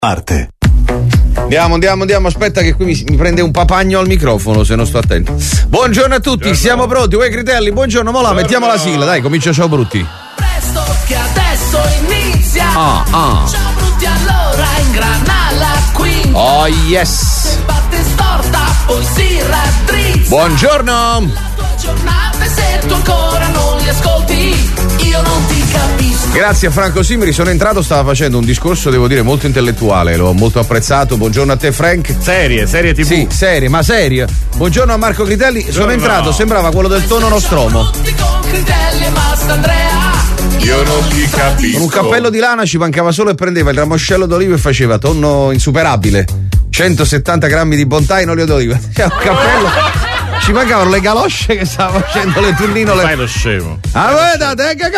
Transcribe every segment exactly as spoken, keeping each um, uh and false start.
Arte. Andiamo, andiamo, andiamo. Aspetta che qui mi, mi prende un papagno al microfono se non sto attento. Buongiorno a tutti, buongiorno. Siamo pronti. Uè Critelli, buongiorno, mola, mettiamo la sigla, dai, comincia Ciao Brutti. Presto che adesso inizia. Ah, ah. Ciao Brutti, allora ingrana la quinta. Oh yes. Se parte storta, poi si raddrizza. Buongiorno. La tua giornata, se tu ancora non li ascolti, io non ti capisco. Grazie a Franco Simri, sono entrato, stava facendo un discorso, devo dire, molto intellettuale, l'ho molto apprezzato. Buongiorno a te Frank. Serie, serie tivù. Sì, serie, ma serie. Buongiorno a Marco Critelli, Buongiorno. Sono entrato, sembrava quello del tono Nostromo. Con Critelli e Mastandrea. Io non ti capisco. Con un cappello di lana ci mancava solo e prendeva il ramoscello d'olivo e faceva tonno insuperabile. centosettanta grammi di bontà in olio d'oliva. Cioè, un cappello. Ci mancavano le galosce che stava facendo le turninole. Fai lo scemo. Ah, guardate, che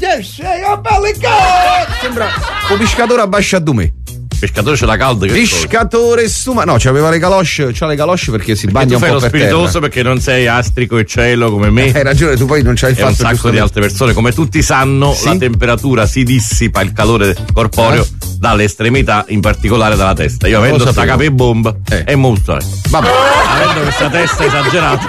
sembra un pescatore a Basciadumè. Pescatore c'è la calda. Che Pescatore stuma. No, c'aveva le galosce, c'ha le galosce perché si perché bagna tu un fai po' lo per spiritoso terra. perché non sei astrico e cielo come me. Hai ragione, tu poi non c'hai il e fatto un sacco giustamente. di altre persone. Come tutti sanno, Sì? la temperatura si dissipa, il calore corporeo Eh? dalle estremità, in particolare dalla testa. Io Non lo avendo sta sapevo. capebomba Eh. è molto. Vabbè. Avendo questa testa esagerata.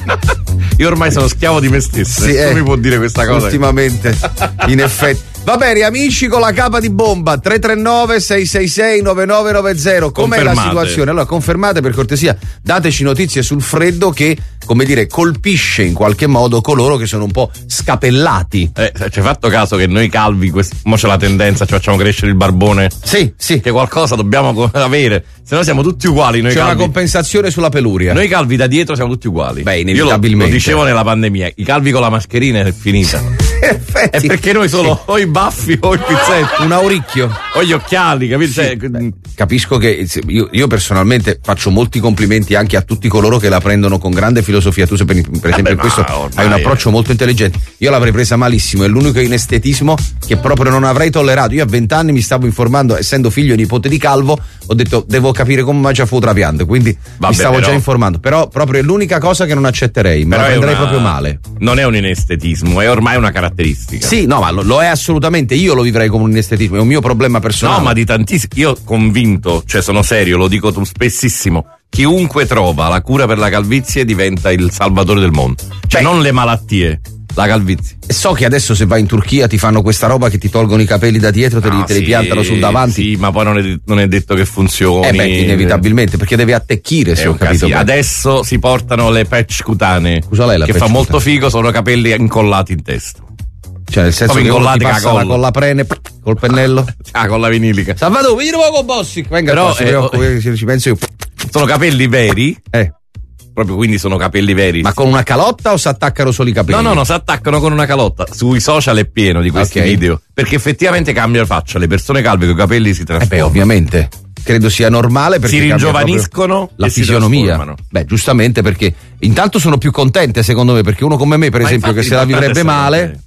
Io ormai sono schiavo di me stesso. Sì, Nessuno eh. mi può dire questa cosa. Ultimamente, in effetti. Va bene, amici con la capa di bomba tre tre nove sei sei sei nove nove nove zero. Com'è la Confermate. situazione? Allora, confermate per cortesia, dateci notizie sul freddo che, come dire, colpisce in qualche modo coloro che sono un po' scapellati. Eh, ci hai fatto caso che noi calvi, quest- mo c'è la tendenza, ci facciamo crescere il barbone? Sì, sì. Che qualcosa dobbiamo co- avere, se no siamo tutti uguali noi C'è calvi. una compensazione sulla peluria. Noi calvi da dietro siamo tutti uguali. Beh, Io lo, inevitabilmente. lo dicevo nella pandemia, i calvi con la mascherina è finita. Effetti. È perché noi solo o i baffi o il pizzetto Un auricchio. o gli occhiali, capito? Sì, Cioè, beh, capisco che se- io, io personalmente faccio molti complimenti anche a tutti coloro che la prendono con grande filosofia. Tu, se per, per esempio, Vabbè, in questo ma ormai hai un approccio è- molto intelligente. Io l'avrei presa malissimo, è l'unico inestetismo che proprio non avrei tollerato. Io a vent'anni mi stavo informando, essendo figlio e nipote di Calvo, ho detto devo capire come mangia fu trapiante, quindi Vabbè, mi stavo però- già informando. Però proprio è l'unica cosa che non accetterei, me però la è prenderei una- proprio male. Non è un inestetismo, è ormai una caratteristica. Sì, no, ma lo, lo è assolutamente. Io lo vivrei come un inestetismo, è un mio problema personale. No, ma di tantissimi. Io convinto, cioè sono serio, lo dico tu spessissimo. Chiunque trova la cura per la calvizie diventa il salvatore del mondo. Cioè, Beh. non le malattie, la calvizie. E so che adesso se vai in Turchia ti fanno questa roba che ti tolgono i capelli da dietro, te li, Ah, te li sì, piantano sul davanti. Sì, ma poi non è, non è detto che funzioni. Eh beh, inevitabilmente, perché deve attecchire, se È ho un capito casino. bene. Adesso si portano le patch cutanee. Scusa lei, la che patch fa molto cutanea. figo, sono capelli incollati in testa. Cioè, nel senso Proprio che uno ti incollati con la passa la, colla. con la prene, col pennello. Ah, con la vinilica. Salvatore, vieni poco Bossi. Venga, Però, qua, si eh, preoccupi, oh, se ci penso io. Sono capelli veri, Eh, proprio quindi sono capelli veri. ma con una calotta o si attaccano solo i capelli? No, no, no, si attaccano con una calotta. Sui social è pieno di questi Ok. video. Perché effettivamente cambia faccia. Le persone calve con i capelli si Eh trasformano. beh, ovviamente. Credo sia normale perché Si cambia ringiovaniscono proprio la e si fisionomia. trasformano. Beh, giustamente, perché intanto sono più contente, secondo me, perché uno come me, per Ma esempio, che infatti se la l'importante vivrebbe è essere male.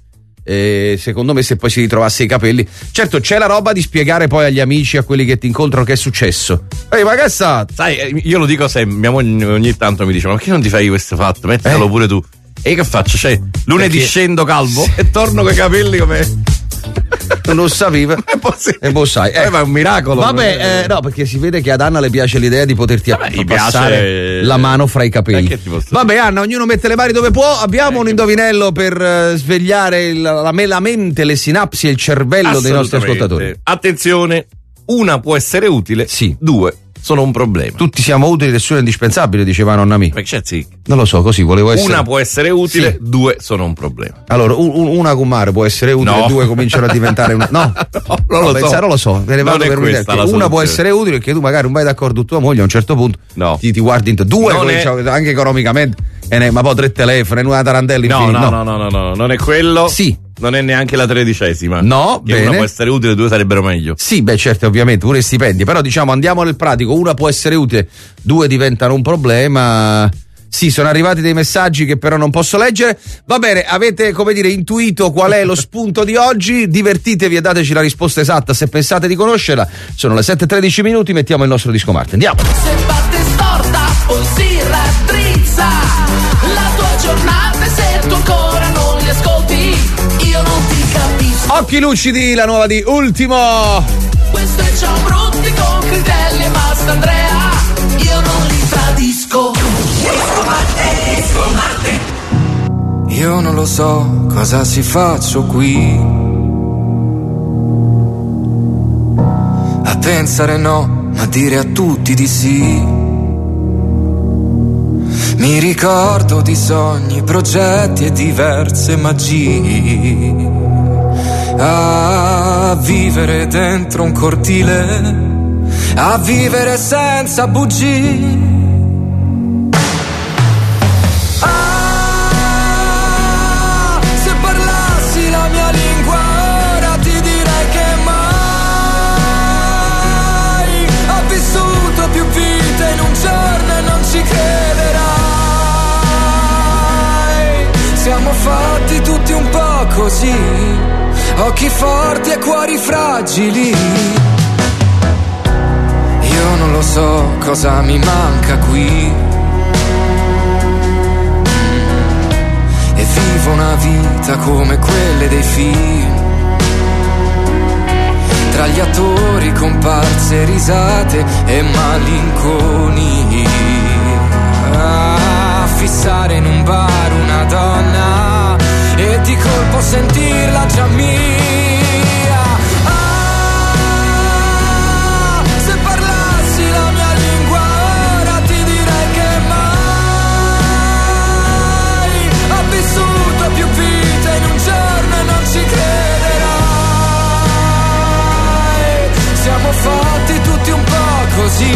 E secondo me se poi si ritrovasse i capelli, certo c'è la roba di spiegare poi agli amici, a quelli che ti incontrano, che è successo. Ehi, ma che è stato? Sai, eh, io lo dico sempre, mia moglie ogni tanto mi dice, ma perché non ti fai questo fatto? Mettilo Eh? pure tu. E io che faccio? Cioè, lunedì Perché- scendo calvo e torno con i capelli come... Non lo sapevo. È possibile. E poi sai, Eh, ma è un miracolo. Vabbè, eh, no, perché si vede che ad Anna le piace l'idea di poterti Vabbè, app- gli passare piace- la mano fra i capelli. Eh, che ti posso Vabbè, Anna, ognuno mette le mani dove può. Abbiamo un indovinello per eh, svegliare il- la, me- la mente, le sinapsi e il cervello dei nostri Assolutamente. ascoltatori. Attenzione, una può essere utile, Sì. due sono un problema. Tutti siamo utili, nessuno è indispensabile, diceva nonna mia. Perché c'è sì. Non lo so, così volevo essere. Una può essere utile, Sì. due sono un problema. Allora, un- un- una comare può essere utile, No. due cominciano a diventare una. No, No, non lo so. pensare, non lo so, te ne Non vado è per un'idea. questa Che la una può soluzione. essere utile perché tu magari non vai d'accordo con tua moglie a un certo punto. No. Ti, ti guardi in due, Non comincia- è- anche economicamente, e ne- ma poi tre telefoni, e una tarantella No, infinita. no, no, no, no, no, non è quello. Sì. Non è neanche la tredicesima. No, che bene. una può essere utile, due sarebbero meglio. Sì, beh, certo, ovviamente, pure i stipendi, però diciamo andiamo nel pratico, una può essere utile, due diventano un problema. Sì, sono arrivati dei messaggi che però non posso leggere. Va bene, avete, come dire, intuito qual è lo spunto di oggi? Divertitevi e dateci la risposta esatta se pensate di conoscerla. Sono le sette e tredici minuti, mettiamo il nostro disco Marte. Andiamo. Se parte storta, poi si raddrizza. La tua giornata, se tu ancora non li ascolti, io non ti capisco. Occhi lucidi, la nuova di Ultimo. Questo è Ciao Brutti con non lo so cosa si faccio qui a pensare no, ma dire a tutti di sì. Mi ricordo di sogni, progetti e diverse magie. A vivere dentro un cortile, a vivere senza bugie. Ah, se parlassi la mia lingua ora ti direi che mai ho vissuto più vite in un giorno e non ci crederai. Siamo fatti tutti un po' così, occhi forti e cuori fragili. Io non lo so cosa mi manca qui e vivo una vita come quelle dei film, tra gli attori, comparse, risate e malinconia. Ah, fissare in un bar una donna e di colpo sentirla già mia. Ah, se parlassi la mia lingua ora ti direi che mai ho vissuto più vite in un giorno e non ci crederai. Siamo fatti tutti un po' così.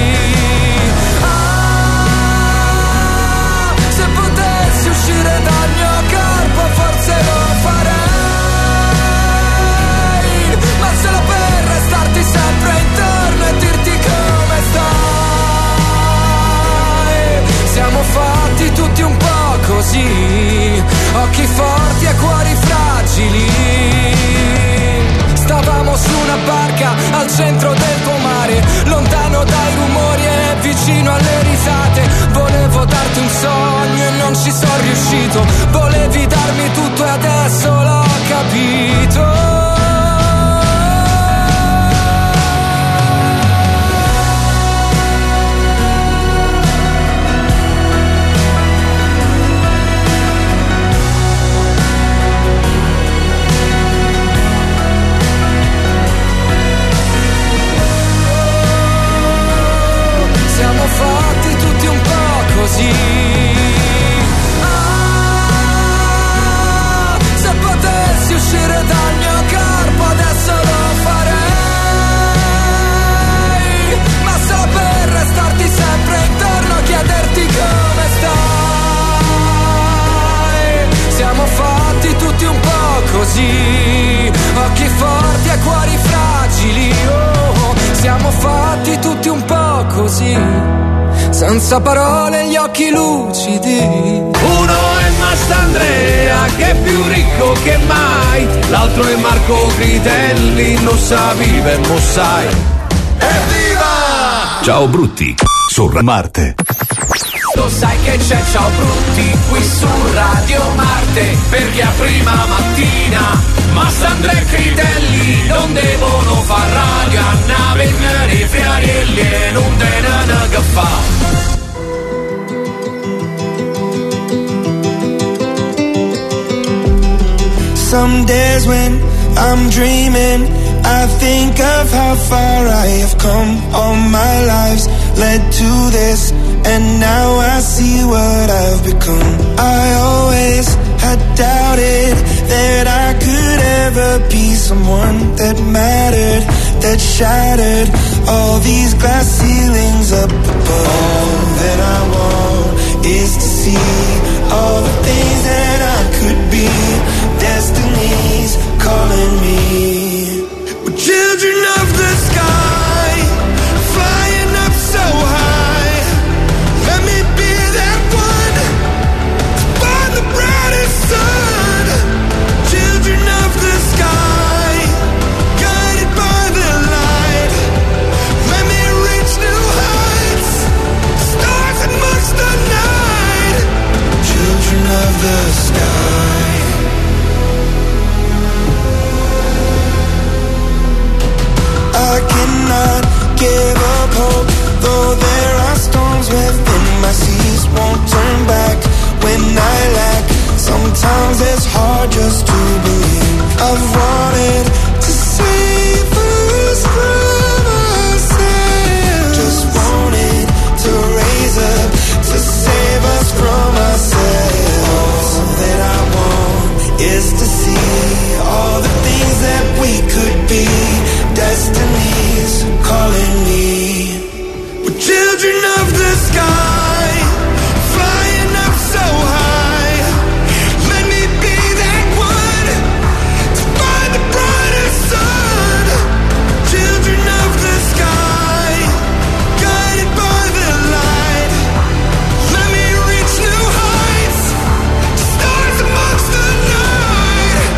Uscire dal mio corpo forse lo farei, ma solo per restarti sempre intorno e dirti come stai. Siamo fatti tutti un po' così, occhi forti e cuori fragili. Stavamo su una barca al centro del tuo mare, lontano dai rumori e vicino alle risate. Volevo darti un sogno e non ci sono riuscito. Volevi darmi tutto e adesso l'ho capito. Fatti tutti un po' così. Ah, se potessi uscire dal mio corpo adesso lo farei, ma solo per restarti sempre intorno a chiederti come stai. Siamo fatti tutti un po' così, occhi forti e cuori fragili. Oh, siamo fatti tutti un po' così, senza parole gli occhi lucidi. Uno è Mastandrea che è più ricco che mai, l'altro è Marco Critelli, non sa vive, mo sai. Evviva! Ciao Brutti su Marte. Lo sai che c'è Ciao Brutti qui su Radio Marte, perché a prima mattina Mastandrea e Critelli non devono far radio, a nave nei fiarielli e non tenano che fa. Some days when I'm dreaming, I think of how far I have come. All my lives led to this, and now I see what I've become. I always had doubted that I could ever be someone that mattered, that shattered all these glass ceilings up above. All that I want is to see all the things that I could be. Destiny's calling me. We're children of the sky, flying up so high. Let me be that one to find the brightest sun. Children of the sky, guided by the light. Let me reach new heights, stars amongst the night. Children of the sky. more just to believe. I've wanted to save us from ourselves. Just wanted to raise up to save us from ourselves. All that I want is to see all the things that we could be. Destiny's calling me. We're children of the sky, flying up so high. Let me be that one to find the brighter sun. Children of the sky, guided by the light. Let me reach new heights, stars amongst the night.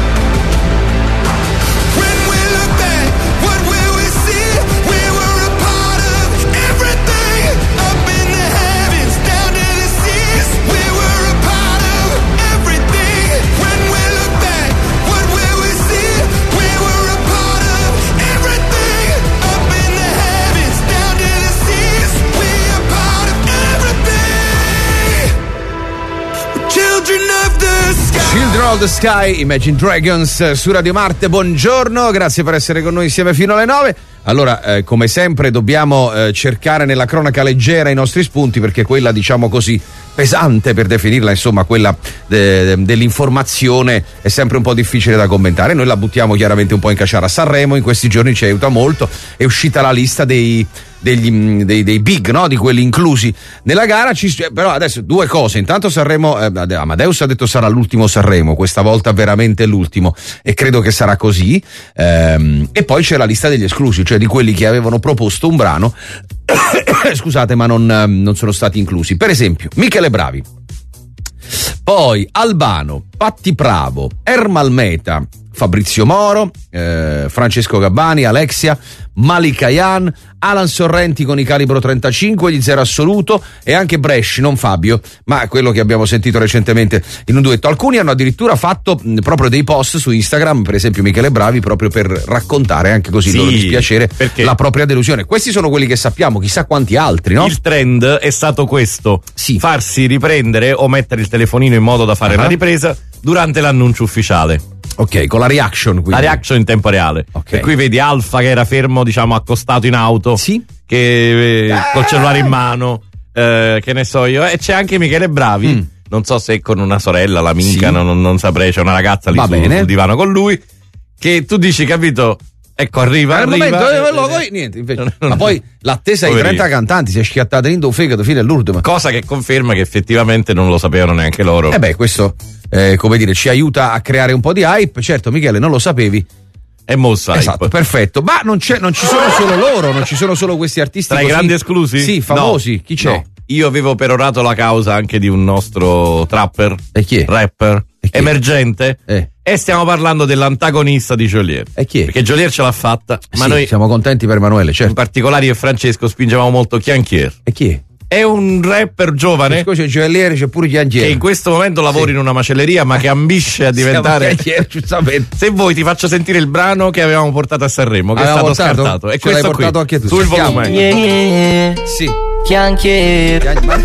When we look back, what will we see? We were a part of everything, up in the heavens, down to the seas. We were a part of everything. When we look back, what will we see? We were a part of everything, up in the heavens, down to the seas. We are part of everything. We're children of the sky. Children of the Sky, Imagine Dragons su Radio Marte, buongiorno, grazie per essere con noi insieme fino alle nove. Allora, eh, come sempre dobbiamo eh, cercare nella cronaca leggera i nostri spunti, perché quella, diciamo così, pesante per definirla, insomma, quella de- dell'informazione è sempre un po' difficile da commentare. Noi la buttiamo chiaramente un po' in caciara. Sanremo in questi giorni ci aiuta molto, è uscita la lista dei Degli, dei, dei big, no? Di quelli inclusi nella gara. Ci, però adesso due cose. Intanto Sanremo, eh, Amadeus ha detto sarà l'ultimo Sanremo, questa volta veramente l'ultimo, e credo che sarà così. Ehm, e poi c'è la lista degli esclusi, cioè di quelli che avevano proposto un brano scusate, ma non, non sono stati inclusi. Per esempio Michele Bravi, poi Albano, Patti Pravo, Ermal Meta, Fabrizio Moro, eh, Francesco Gabbani, Alexia, Malika Yan, Alan Sorrenti con i Calibro trentacinque, gli Zero Assoluto, e anche Bresci, non Fabio, ma quello che abbiamo sentito recentemente in un duetto. Alcuni hanno addirittura fatto mh, proprio dei post su Instagram, per esempio Michele Bravi, proprio per raccontare anche così il Sì, loro dispiacere, perché la propria delusione. Questi sono quelli che sappiamo, chissà quanti altri, no? il trend è stato questo: Sì. farsi riprendere o mettere il telefonino in modo da fare Uh-huh. la ripresa durante l'annuncio ufficiale. Ok, con la reaction quindi. La reaction in tempo reale. Ok. E qui vedi Alfa che era fermo, diciamo, accostato in auto, Sì. che eh, col cellulare in mano, eh, che ne so io, e c'è anche Michele Bravi. Mm. Non so se con una sorella, l'amica, Sì. non, non saprei, c'è una ragazza lì Va su, bene. sul divano con lui, che tu dici, capito? Ecco, arriva, Al arriva, momento, eh, eh, lo- eh, niente, invece. non- non- Ma poi l'attesa ai Poverino. trenta cantanti si è schiattata in un fegato fino all'ultimo. cosa che conferma che effettivamente non lo sapevano neanche loro. Eh beh, questo, eh, come dire, ci aiuta a creare un po' di hype. Certo, Michele, non lo sapevi. È mossa. Esatto, perfetto. Ma non, c'è, non ci sono solo loro, non ci sono solo questi artisti Tra i così- grandi esclusi? Sì, famosi. No, Chi c'è? no. Io avevo perorato la causa anche di un nostro trapper, E chi è? rapper, E chi è? emergente. Eh. E stiamo parlando dell'antagonista di Joliet. E chi è? Perché Joliet ce l'ha fatta, ma Sì, noi, siamo contenti per Emanuele, in certo. particolare io e Francesco, spingevamo molto Chianchier. E chi è? È un rapper giovane Poi c'è il gioielliere, c'è pure che Chianchieri. in questo momento lavora Sì. in una macelleria, ma che ambisce a diventare. giustamente. Se vuoi ti faccio sentire il brano che avevamo portato a Sanremo, che Avevamo è stato portato? scartato. E Ce l'hai questo qui, portato anche tu, sul sentiamo. volume. Yeah, Sì. Chianchier, Ma,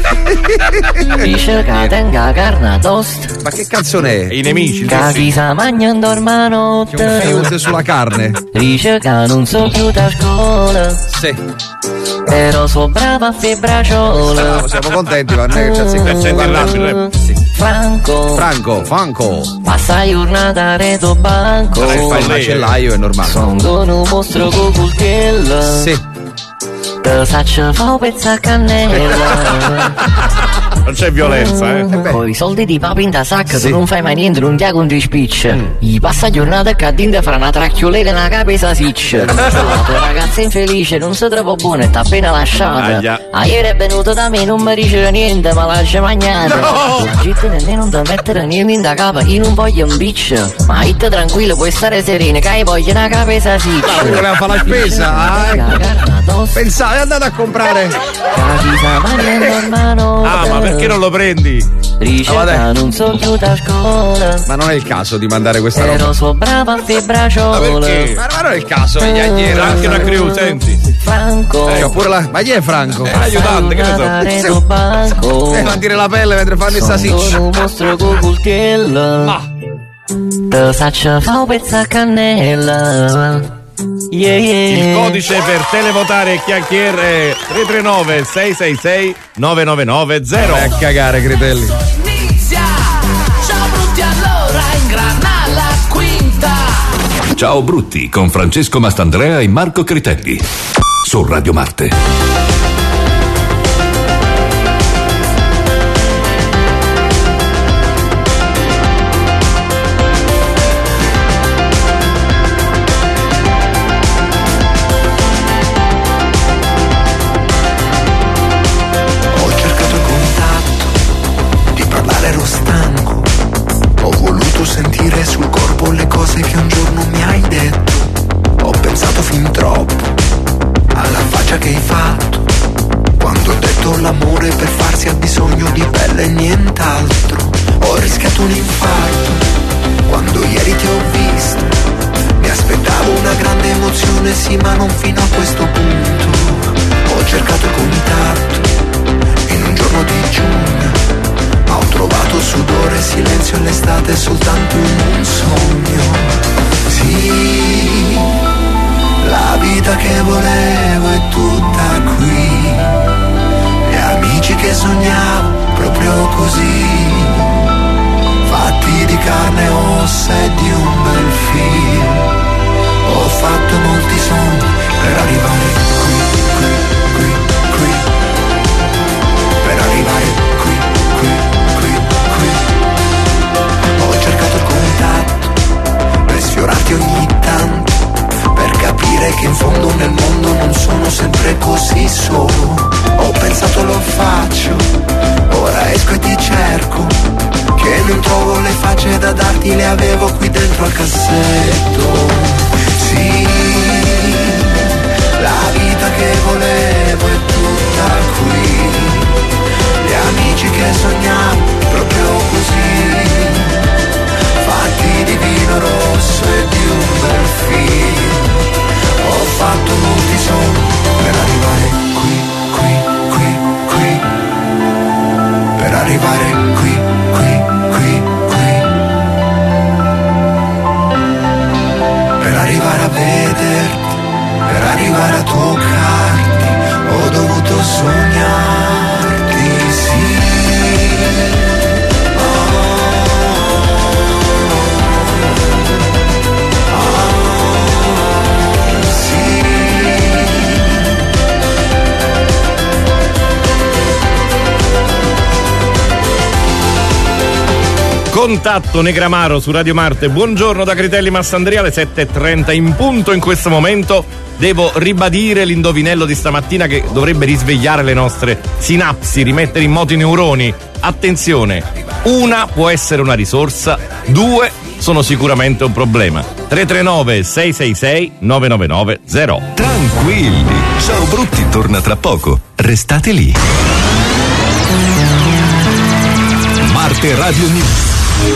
dice che tenga carne toast, ma che canzone è? E i nemici, che sì, si sì. sta mangiando ormano, C'è un feud sulla carne. dice che non so più da scuola, Sì. però so brava a fare braciola. Bravo, siamo contenti, ma non è che ci azzecca. Senti il rap, il rap. Sì. Franco, Franco, Franco. passa la giornata a reto banco, Se fai il macellaio è normale. sono un mostro con coltello, Sì. te saccio fa un pezzo a cannella. Non c'è violenza, eh. Con i soldi di papi in da sacca Sì. tu non fai mai niente, non ti con dei spicci. Gli passa giornata che a dinte fra una tracchiolera e una capesa siccia. La tua ragazza infelice non si trova buona e t'ha appena lasciata. Aia. Ah, ieri è venuto da me, non mi dice niente, ma lascia magnata. No! La gente nemmeno non ti mettere niente in da capa, io non voglio un bitch. Ma itte tranquillo, puoi stare sereno, che hai voglio una capesa siccia. Ah, voleva fare la spesa, ah, La carne tosta, pensate, è andata a comprare. capisa mangiando in mano. Ah, ma perché non lo prendi? Ricerca, non so più da scuola, Ma non è il caso di mandare questa roba. però so brava a fare Ma braciola. perché? Ma ma non è il caso, eh, Chianchieri. C'è anche una crew, senti. Franco, C'ho pure la... Ma chi è Franco? Eh, aiutante, che ne so. reto banco, Eh, fa dire la pelle mentre fanno il sono sasiccio. un mostro con coltello, Te faccio fa un pezzo a cannella. Yeah, yeah. Il codice per televotare e chiacchiere tre tre nove sei sei sei nove nove nove zero. Vai a cagare, Critelli. Inizia. Ciao brutti, allora ingrana la quinta. Ciao brutti con Francesco Mastandrea e Marco Critelli su Radio Marte. Sul corpo le cose che un giorno mi hai detto. Ho pensato fin troppo alla faccia che hai fatto quando ho detto l'amore per farsi ha bisogno di pelle e nient'altro. Ho rischiato un infarto quando ieri ti ho visto. Mi aspettavo una grande emozione, sì, ma non fino a questo punto. Ho cercato il contatto in un giorno di giugno, ma ho trovato sudore, silenzio e l'estate soltanto in un sogno. Sì, la vita che volevo è tutta qui. Gli amici che sognavo proprio così, fatti di carne e ossa e di un bel film. Ho fatto molti sogni per arrivare qui, qui, qui, qui. Per arrivare qui, qui, qui, qui. Ho cercato il contatto per sfiorarti ogni tanto, per capire che in fondo nel mondo non sono sempre così solo. Ho pensato lo faccio, ora esco e ti cerco, che non trovo le facce da darti, le avevo qui dentro al cassetto. Sì, la vita che volevo è tutta qui. Gli amici che sognavo proprio così, fatti di vino rosso e di un bel film. Ho fatto molti sogni per arrivare qui, qui, qui, qui. Per arrivare qui, qui, qui, qui. Per arrivare a vederti, per arrivare a toccarti, ho dovuto sognarti, sì. Contatto Negramaro su Radio Marte. Buongiorno da Critelli Mastandrea, alle sette e trenta in punto. In questo momento devo ribadire l'indovinello di stamattina che dovrebbe risvegliare le nostre sinapsi, rimettere in moto i neuroni. Attenzione, una può essere una risorsa, due sono sicuramente un problema. tre tre nove sei sei sei nove nove nove zero. Tranquilli, Ciao brutti torna tra poco. Restate lì. Marte Radio News.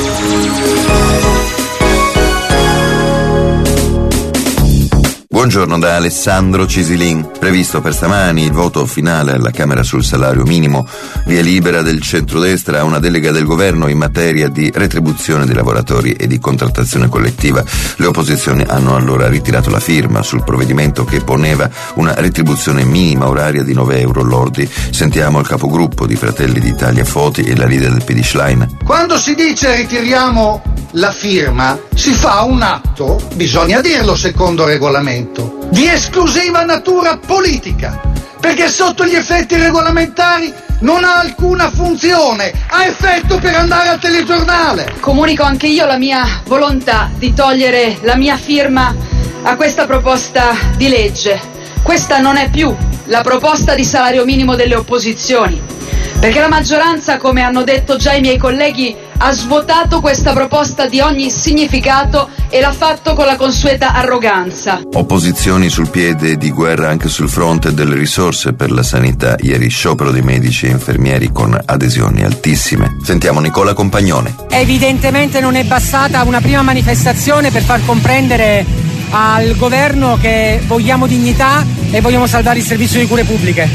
Buongiorno da Alessandro Cisilin. Previsto per stamani il voto finale alla Camera sul salario minimo. Via libera del centrodestra a una delega del governo in materia di retribuzione dei lavoratori e di contrattazione collettiva. Le opposizioni hanno allora ritirato la firma sul provvedimento che poneva una retribuzione minima oraria di nove euro lordi. Sentiamo il capogruppo di Fratelli d'Italia Foti e la leader del P D Schlein. Quando si dice ritiriamo la firma, si fa un atto, bisogna dirlo secondo regolamento, di esclusiva natura politica, perché sotto gli effetti regolamentari non ha alcuna funzione, ha effetto per andare al telegiornale. Comunico anche io la mia volontà di togliere la mia firma a questa proposta di legge. Questa non è più la proposta di salario minimo delle opposizioni, perché la maggioranza, come hanno detto già i miei colleghi, ha svuotato questa proposta di ogni significato e l'ha fatto con la consueta arroganza. Opposizioni sul piede di guerra anche sul fronte delle risorse per la sanità. Ieri sciopero di medici e infermieri con adesioni altissime. Sentiamo Nicola Compagnone. Evidentemente non è bastata una prima manifestazione per far comprendere al governo che vogliamo dignità e vogliamo salvare il servizio di cure pubbliche.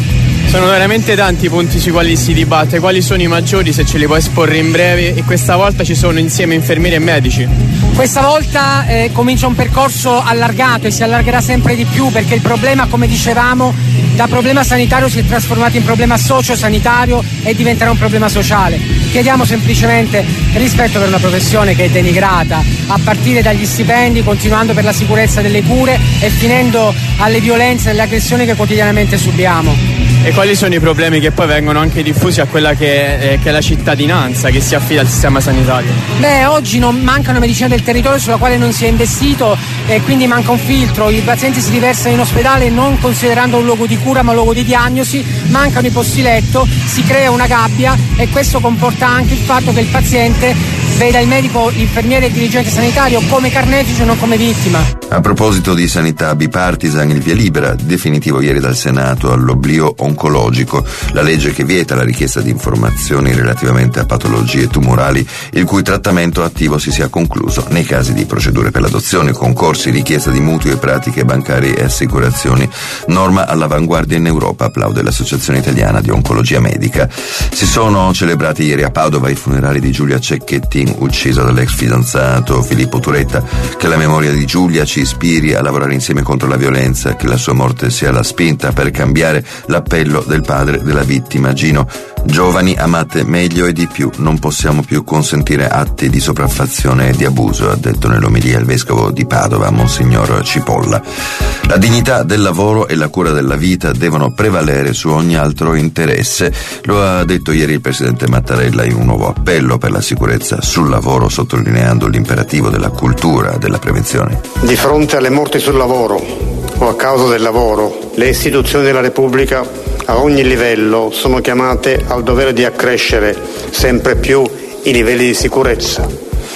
Sono veramente tanti i punti sui quali si dibatte. Quali sono i maggiori, se ce li puoi esporre in breve? E questa volta ci sono insieme infermieri e medici. Questa volta eh, comincia un percorso allargato e si allargherà sempre di più, perché il problema, come dicevamo, da problema sanitario si è trasformato in problema sociosanitario e diventerà un problema sociale. Chiediamo semplicemente rispetto per una professione che è denigrata, a partire dagli stipendi, continuando per la sicurezza delle cure e finendo alle violenze e alle aggressioni che quotidianamente subiamo. E quali sono i problemi che poi vengono anche diffusi a quella che è, eh, che è la cittadinanza che si affida al sistema sanitario? Beh, oggi non manca una medicina del territorio sulla quale non si è investito e quindi manca un filtro. I pazienti si riversano in ospedale non considerando un luogo di cura ma un luogo di diagnosi, mancano i posti letto, si crea una gabbia e questo comporta anche il fatto che il paziente veda il medico, l'infermiere e il dirigente sanitario come carnefice e non come vittima. A proposito di sanità bipartisan, il via libera definitivo ieri dal Senato all'oblio oncologico, la legge che vieta la richiesta di informazioni relativamente a patologie tumorali il cui trattamento attivo si sia concluso nei casi di procedure per l'adozione, concorsi, richiesta di mutui e pratiche bancarie e assicurazioni. Norma all'avanguardia in Europa, applaude l'Associazione Italiana di Oncologia Medica. Si sono celebrati ieri a Padova i funerali di Giulia Cecchettin, uccisa dall'ex fidanzato Filippo Turetta. Che la memoria di Giulia ci ispiri a lavorare insieme contro la violenza, che la sua morte sia la spinta per cambiare l'appello del padre della vittima, Gino. Giovani, amate meglio e di più, non possiamo più consentire atti di sopraffazione e di abuso, ha detto nell'omelia il vescovo di Padova, Monsignor Cipolla. La dignità del lavoro e la cura della vita devono prevalere su ogni altro interesse, lo ha detto ieri il presidente Mattarella in un nuovo appello per la sicurezza sul lavoro, sottolineando l'imperativo della cultura della prevenzione. Di fronte alle morti sul lavoro o a causa del lavoro, le istituzioni della Repubblica a ogni livello sono chiamate al dovere di accrescere sempre più i livelli di sicurezza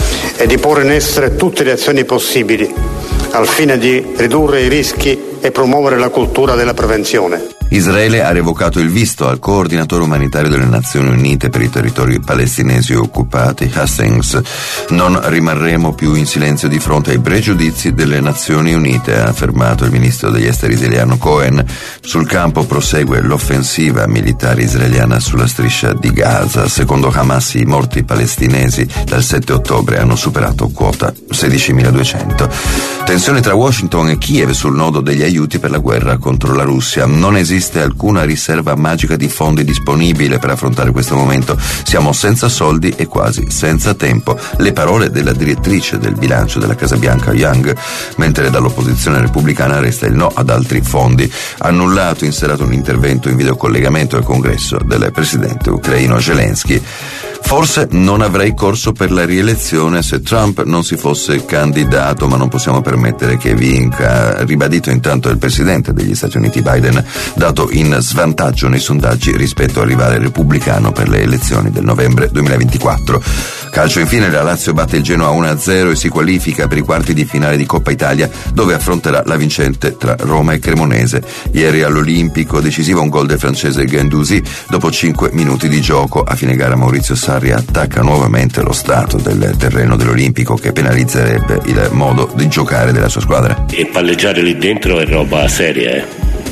e di porre in essere tutte le azioni possibili al fine di ridurre i rischi e promuovere la cultura della prevenzione. Israele ha revocato il visto al coordinatore umanitario delle Nazioni Unite per i territori palestinesi occupati, Hastings. Non rimarremo più in silenzio di fronte ai pregiudizi delle Nazioni Unite, ha affermato il ministro degli esteri israeliano Cohen. Sul campo prosegue l'offensiva militare israeliana sulla striscia di Gaza. Secondo Hamas i morti palestinesi dal sette ottobre hanno superato quota sedicimiladuecento. Tensione tra Washington e Kiev sul nodo degli aiuti per la guerra contro la Russia. Non esiste esiste alcuna riserva magica di fondi disponibile per affrontare questo momento. Siamo senza soldi e quasi senza tempo. Le parole della direttrice del bilancio della Casa Bianca Young, mentre dall'opposizione repubblicana resta il no ad altri fondi. Annullato in serata un intervento in videocollegamento al congresso del presidente ucraino Zelensky. Forse non avrei corso per la rielezione se Trump non si fosse candidato, ma non possiamo permettere che vinca, ha ribadito intanto il presidente degli Stati Uniti Biden, dato in svantaggio nei sondaggi rispetto al rivale repubblicano per le elezioni del novembre duemilaventiquattro. Calcio infine, la Lazio batte il Genoa uno a zero e si qualifica per i quarti di finale di Coppa Italia, dove affronterà la vincente tra Roma e Cremonese. Ieri all'Olimpico decisivo un gol del francese Guendouzi dopo cinque minuti di gioco. A fine gara Maurizio Sarri attacca nuovamente lo stato del terreno dell'Olimpico, che penalizzerebbe il modo di giocare della sua squadra. E palleggiare lì dentro è roba seria, eh.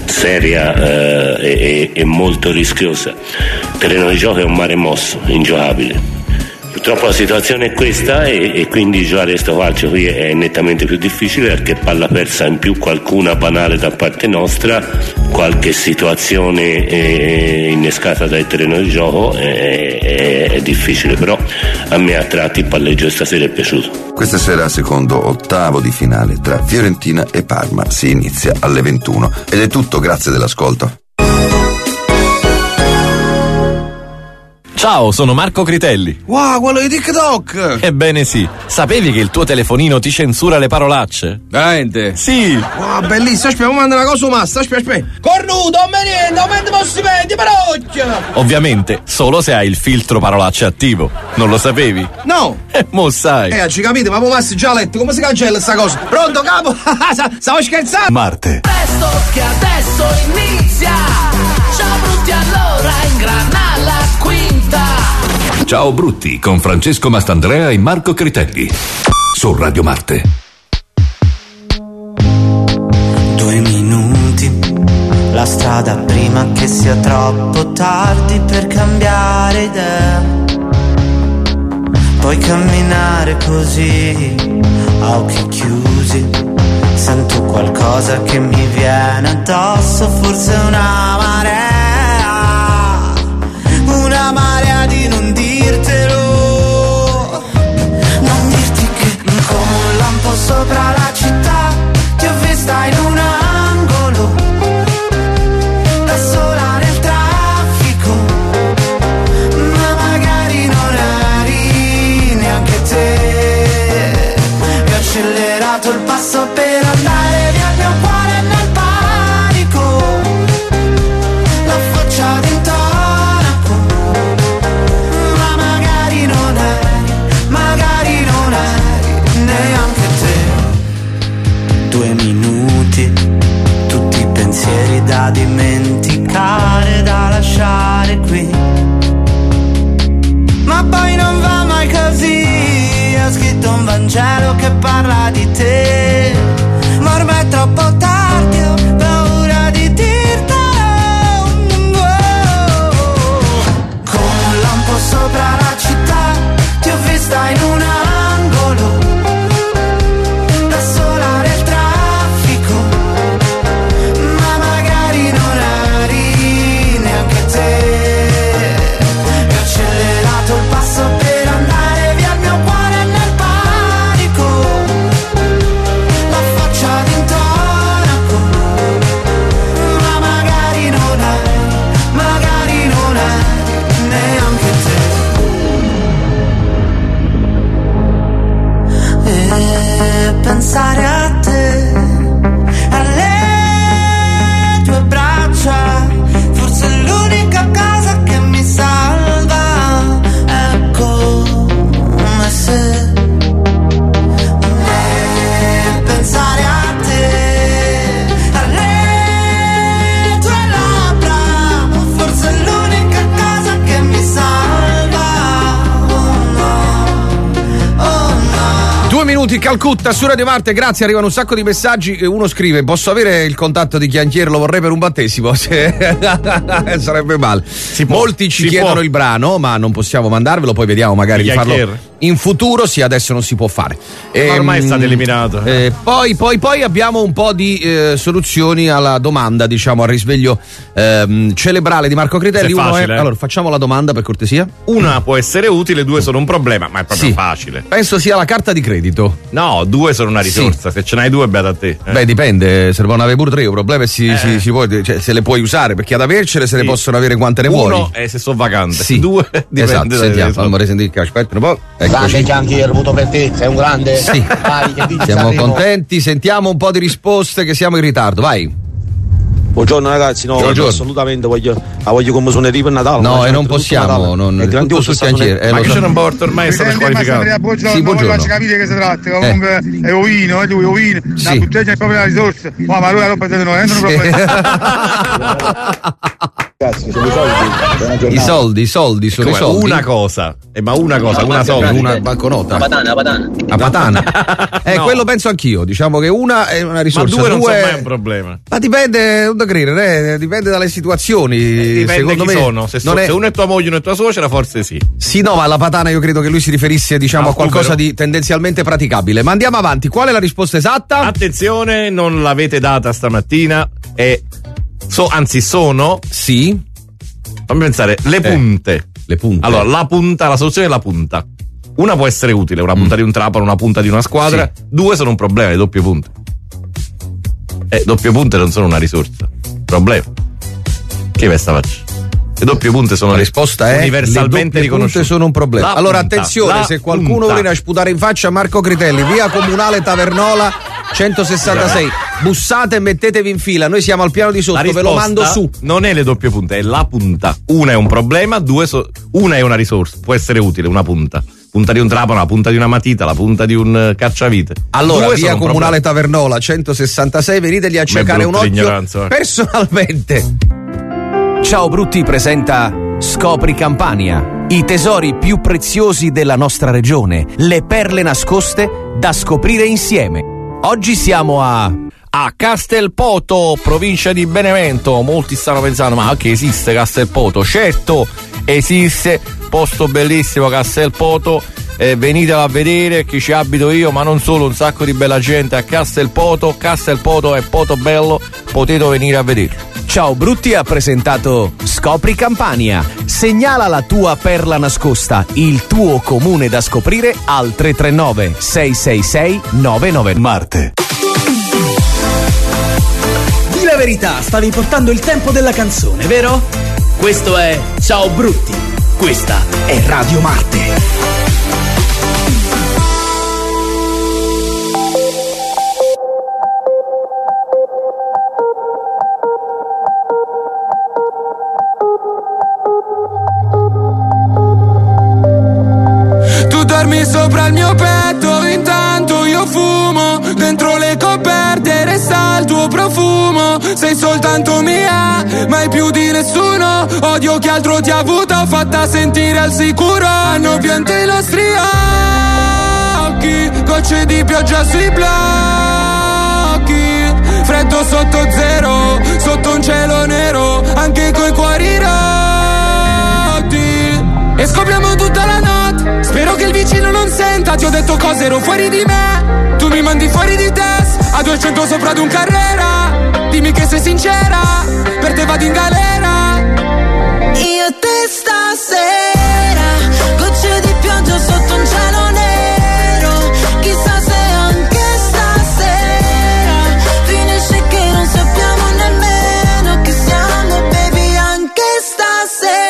seria eh, e, e molto rischiosa. Il terreno di gioco è un mare mosso, ingiocabile. Purtroppo la situazione è questa e, e quindi giocare questo calcio qui è nettamente più difficile, perché palla persa in più, qualcuna banale da parte nostra, qualche situazione eh, innescata dal terreno di gioco è, è, è difficile, però a me a tratti il palleggio stasera è piaciuto. Questa sera secondo ottavo di finale tra Fiorentina e Parma si inizia alle ventuno. Ed è tutto, grazie dell'ascolto. Ciao, sono Marco Critelli. Wow, quello di TikTok! Ebbene sì, sapevi che il tuo telefonino ti censura le parolacce? Veramente? Sì! Wow, bellissimo, aspetta, mi manda una cosa massa, aspetta, aspetta. Cornuto, aumenta, aumenta lo stipendio, parocchio! Ovviamente, solo se hai il filtro parolacce attivo. Non lo sapevi? No! Eh, mo sai! Eh, ci capite, ma Massi già letto, come si cancella sta cosa? Pronto, capo? Stavo scherzando! Marte. Presto che adesso inizia, ciao brutti, allora ingrana la quinta. Ciao Brutti con Francesco Mastandrea e Marco Critelli su Radio Marte. Due minuti, la strada prima che sia troppo tardi per cambiare idea. Puoi camminare così, a occhi chiusi. Sento qualcosa che mi viene addosso, forse una marea, una marea di non dirtelo. Non dirti che come un lampo sopra la città ti ho vista in un angolo, da sola nel traffico, ma magari non eri neanche te. E ho accelerato il passo per andare via, il mio cuore nel panico, la faccia d'intonaco, ma magari non eri, magari non eri neanche te. Due minuti, tutti i pensieri da dimenticare, da lasciare qui, ma poi non va mai così. Ho scritto un Vangelo che parla di te, ma ormai è troppo tardi, ho paura di dirtelo. Come un lampo sopra la città ti ho vista in un angolo, da sola nel traffico, ma magari non eri neanche te. E ho accelerato il passo per andare via, il mio cuore nel panico, la faccia d'intonaco, ma magari non eri, magari non eri neanche te. E pensare a te, alle tue braccia, forse è l'unica cosa che mi salva. È come se e pensare a te, alle tue labbra, forse è l'unica cosa che mi salva. Oh no, oh no. Due minuti Calcutta su Radio Marte, grazie, arrivano un sacco di messaggi. Uno scrive: posso avere il contatto di Chianchiere, lo vorrei per un battesimo. Sarebbe male. Molti ci si chiedono può. il brano, ma non possiamo mandarvelo, poi vediamo magari Di di farlo Chianchiere. in futuro. Sì, adesso non si può fare. Ma ormai è Ehm, stato eliminato. eh, poi, poi, poi abbiamo un po' di eh, soluzioni alla domanda, diciamo, al risveglio ehm, cerebrale di Marco Critelli. Se è Uno facile, è, eh. allora, facciamo la domanda per cortesia. Una può essere utile, due sono un problema, ma è proprio Sì. facile. Penso sia la carta di credito. No, due sono una risorsa. Se ce n'hai due, beata a te. eh. Beh, dipende, se ne possono avere pure tre, il problema è si, Eh. si, si può, cioè, se le puoi usare, perché ad avercele se ne Sì. possono avere quante ne Uno vuoi. è se sono vacante. Sì. Due dipende Esatto, dalle sentiamo, risorse. fammi risentire che aspetta un po'. Grande Eccoci. Chianchiere, voto per te, sei un grande. Sì. Vai, che dici, Siamo Sanremo? contenti, sentiamo un po' di risposte che siamo in ritardo, vai. Buongiorno ragazzi, no, Buongiorno. assolutamente voglio, la voglio come suoneria per Natale. No, ma e non tutto possiamo, Natale. non- è tutto grandioso su sta Chianchiere, suoneria. eh, Ma lo che so. c'è un porto ormai è stato squalificato. Buongiorno, Sì, buongiorno. faccio capire che si tratta, comunque è ovino, è ovino, Sì. la bottiglia è proprio la risorsa, ma ma lui la roba di noi, non è un problema. Ragazzi, sono i soldi, buona I giornata. soldi, i soldi sono Come, i soldi. una cosa, eh, ma una cosa, una sola. Una banconota. La patana, la patana. La patana. Eh, No. quello penso anch'io, diciamo che una è una Ma risorsa. due non sono due- mai un problema. Ma dipende, non da credere, eh, dipende dalle situazioni. Dipende Secondo chi me sono. Se, so- non è- se uno è tua moglie e uno è tua suocera, forse sì. Sì, no, ma la patana io credo che lui si riferisse, diciamo, Ah, a qualcosa supero. di tendenzialmente praticabile. Ma andiamo avanti, qual è la risposta esatta? Attenzione, non l'avete data stamattina. E so, anzi, sono. Sì. Fammi pensare, le punte. Le punte. Allora, la punta, la soluzione è la punta. Una può essere utile, una punta di un trapano, una punta di una squadra. Due sono un problema, le doppie punte. E doppie punte non sono una risorsa. Problema. Che ve sta faccia? Le doppie punte sono La risposta è universalmente le doppie riconosciute. punte sono un problema. La allora punta, attenzione, la se qualcuno punta. vuole sputare in faccia a Marco Critelli, via Comunale Tavernola centosessantasei, bussate e mettetevi in fila, noi siamo al piano di La sotto, ve risposta lo mando su. non è le doppie punte, è la punta. Una è un problema, due so- una è una risorsa, può essere utile una punta. Punta di un trapano, la punta di una matita, la punta di un eh, cacciavite. Allora, Due via sono un Comunale problema. Tavernola centosessantasei, veniteli a Ma è cercare un brutta occhio l'ignoranza, eh. personalmente. Ciao Brutti presenta Scopri Campania, i tesori più preziosi della nostra regione, le perle nascoste da scoprire insieme. Oggi siamo a a Castelpoto, provincia di Benevento. Molti stanno pensando, ma che esiste Castelpoto? Certo, esiste, posto bellissimo Castelpoto. Eh, venitelo a vedere, che ci abito io, ma non solo, un sacco di bella gente a Castelpoto. Castelpoto è poto bello, potete venire a vedere. Ciao Brutti ha presentato Scopri Campania. Segnala la tua perla nascosta, il tuo comune da scoprire al tre tre nove sei sei sei nove nove. Marte. Di la verità, stavi portando il tempo della canzone, vero? Questo è Ciao Brutti. Questa è Radio Marte. Dormi sopra il mio petto, intanto io fumo. Dentro le coperte resta il tuo profumo. Sei soltanto mia, mai più di nessuno. Odio chi altro ti ha avuto, fatta sentire al sicuro. Hanno pianto i nostri occhi, gocce di pioggia sui blocchi. Freddo sotto zero, sotto un cielo nero, anche coi cuori rotti. E scopriamo tutta la notte, spero che il vicino non senta. Ti ho detto cose, ero fuori di me, tu mi mandi fuori di testa. A duecento sopra ad un Carrera, dimmi che sei sincera, per te vado in galera. Io e te stasera, gocce di pioggia sotto un cielo nero. Chissà se anche stasera finisce che non sappiamo nemmeno chi siamo, baby, anche stasera.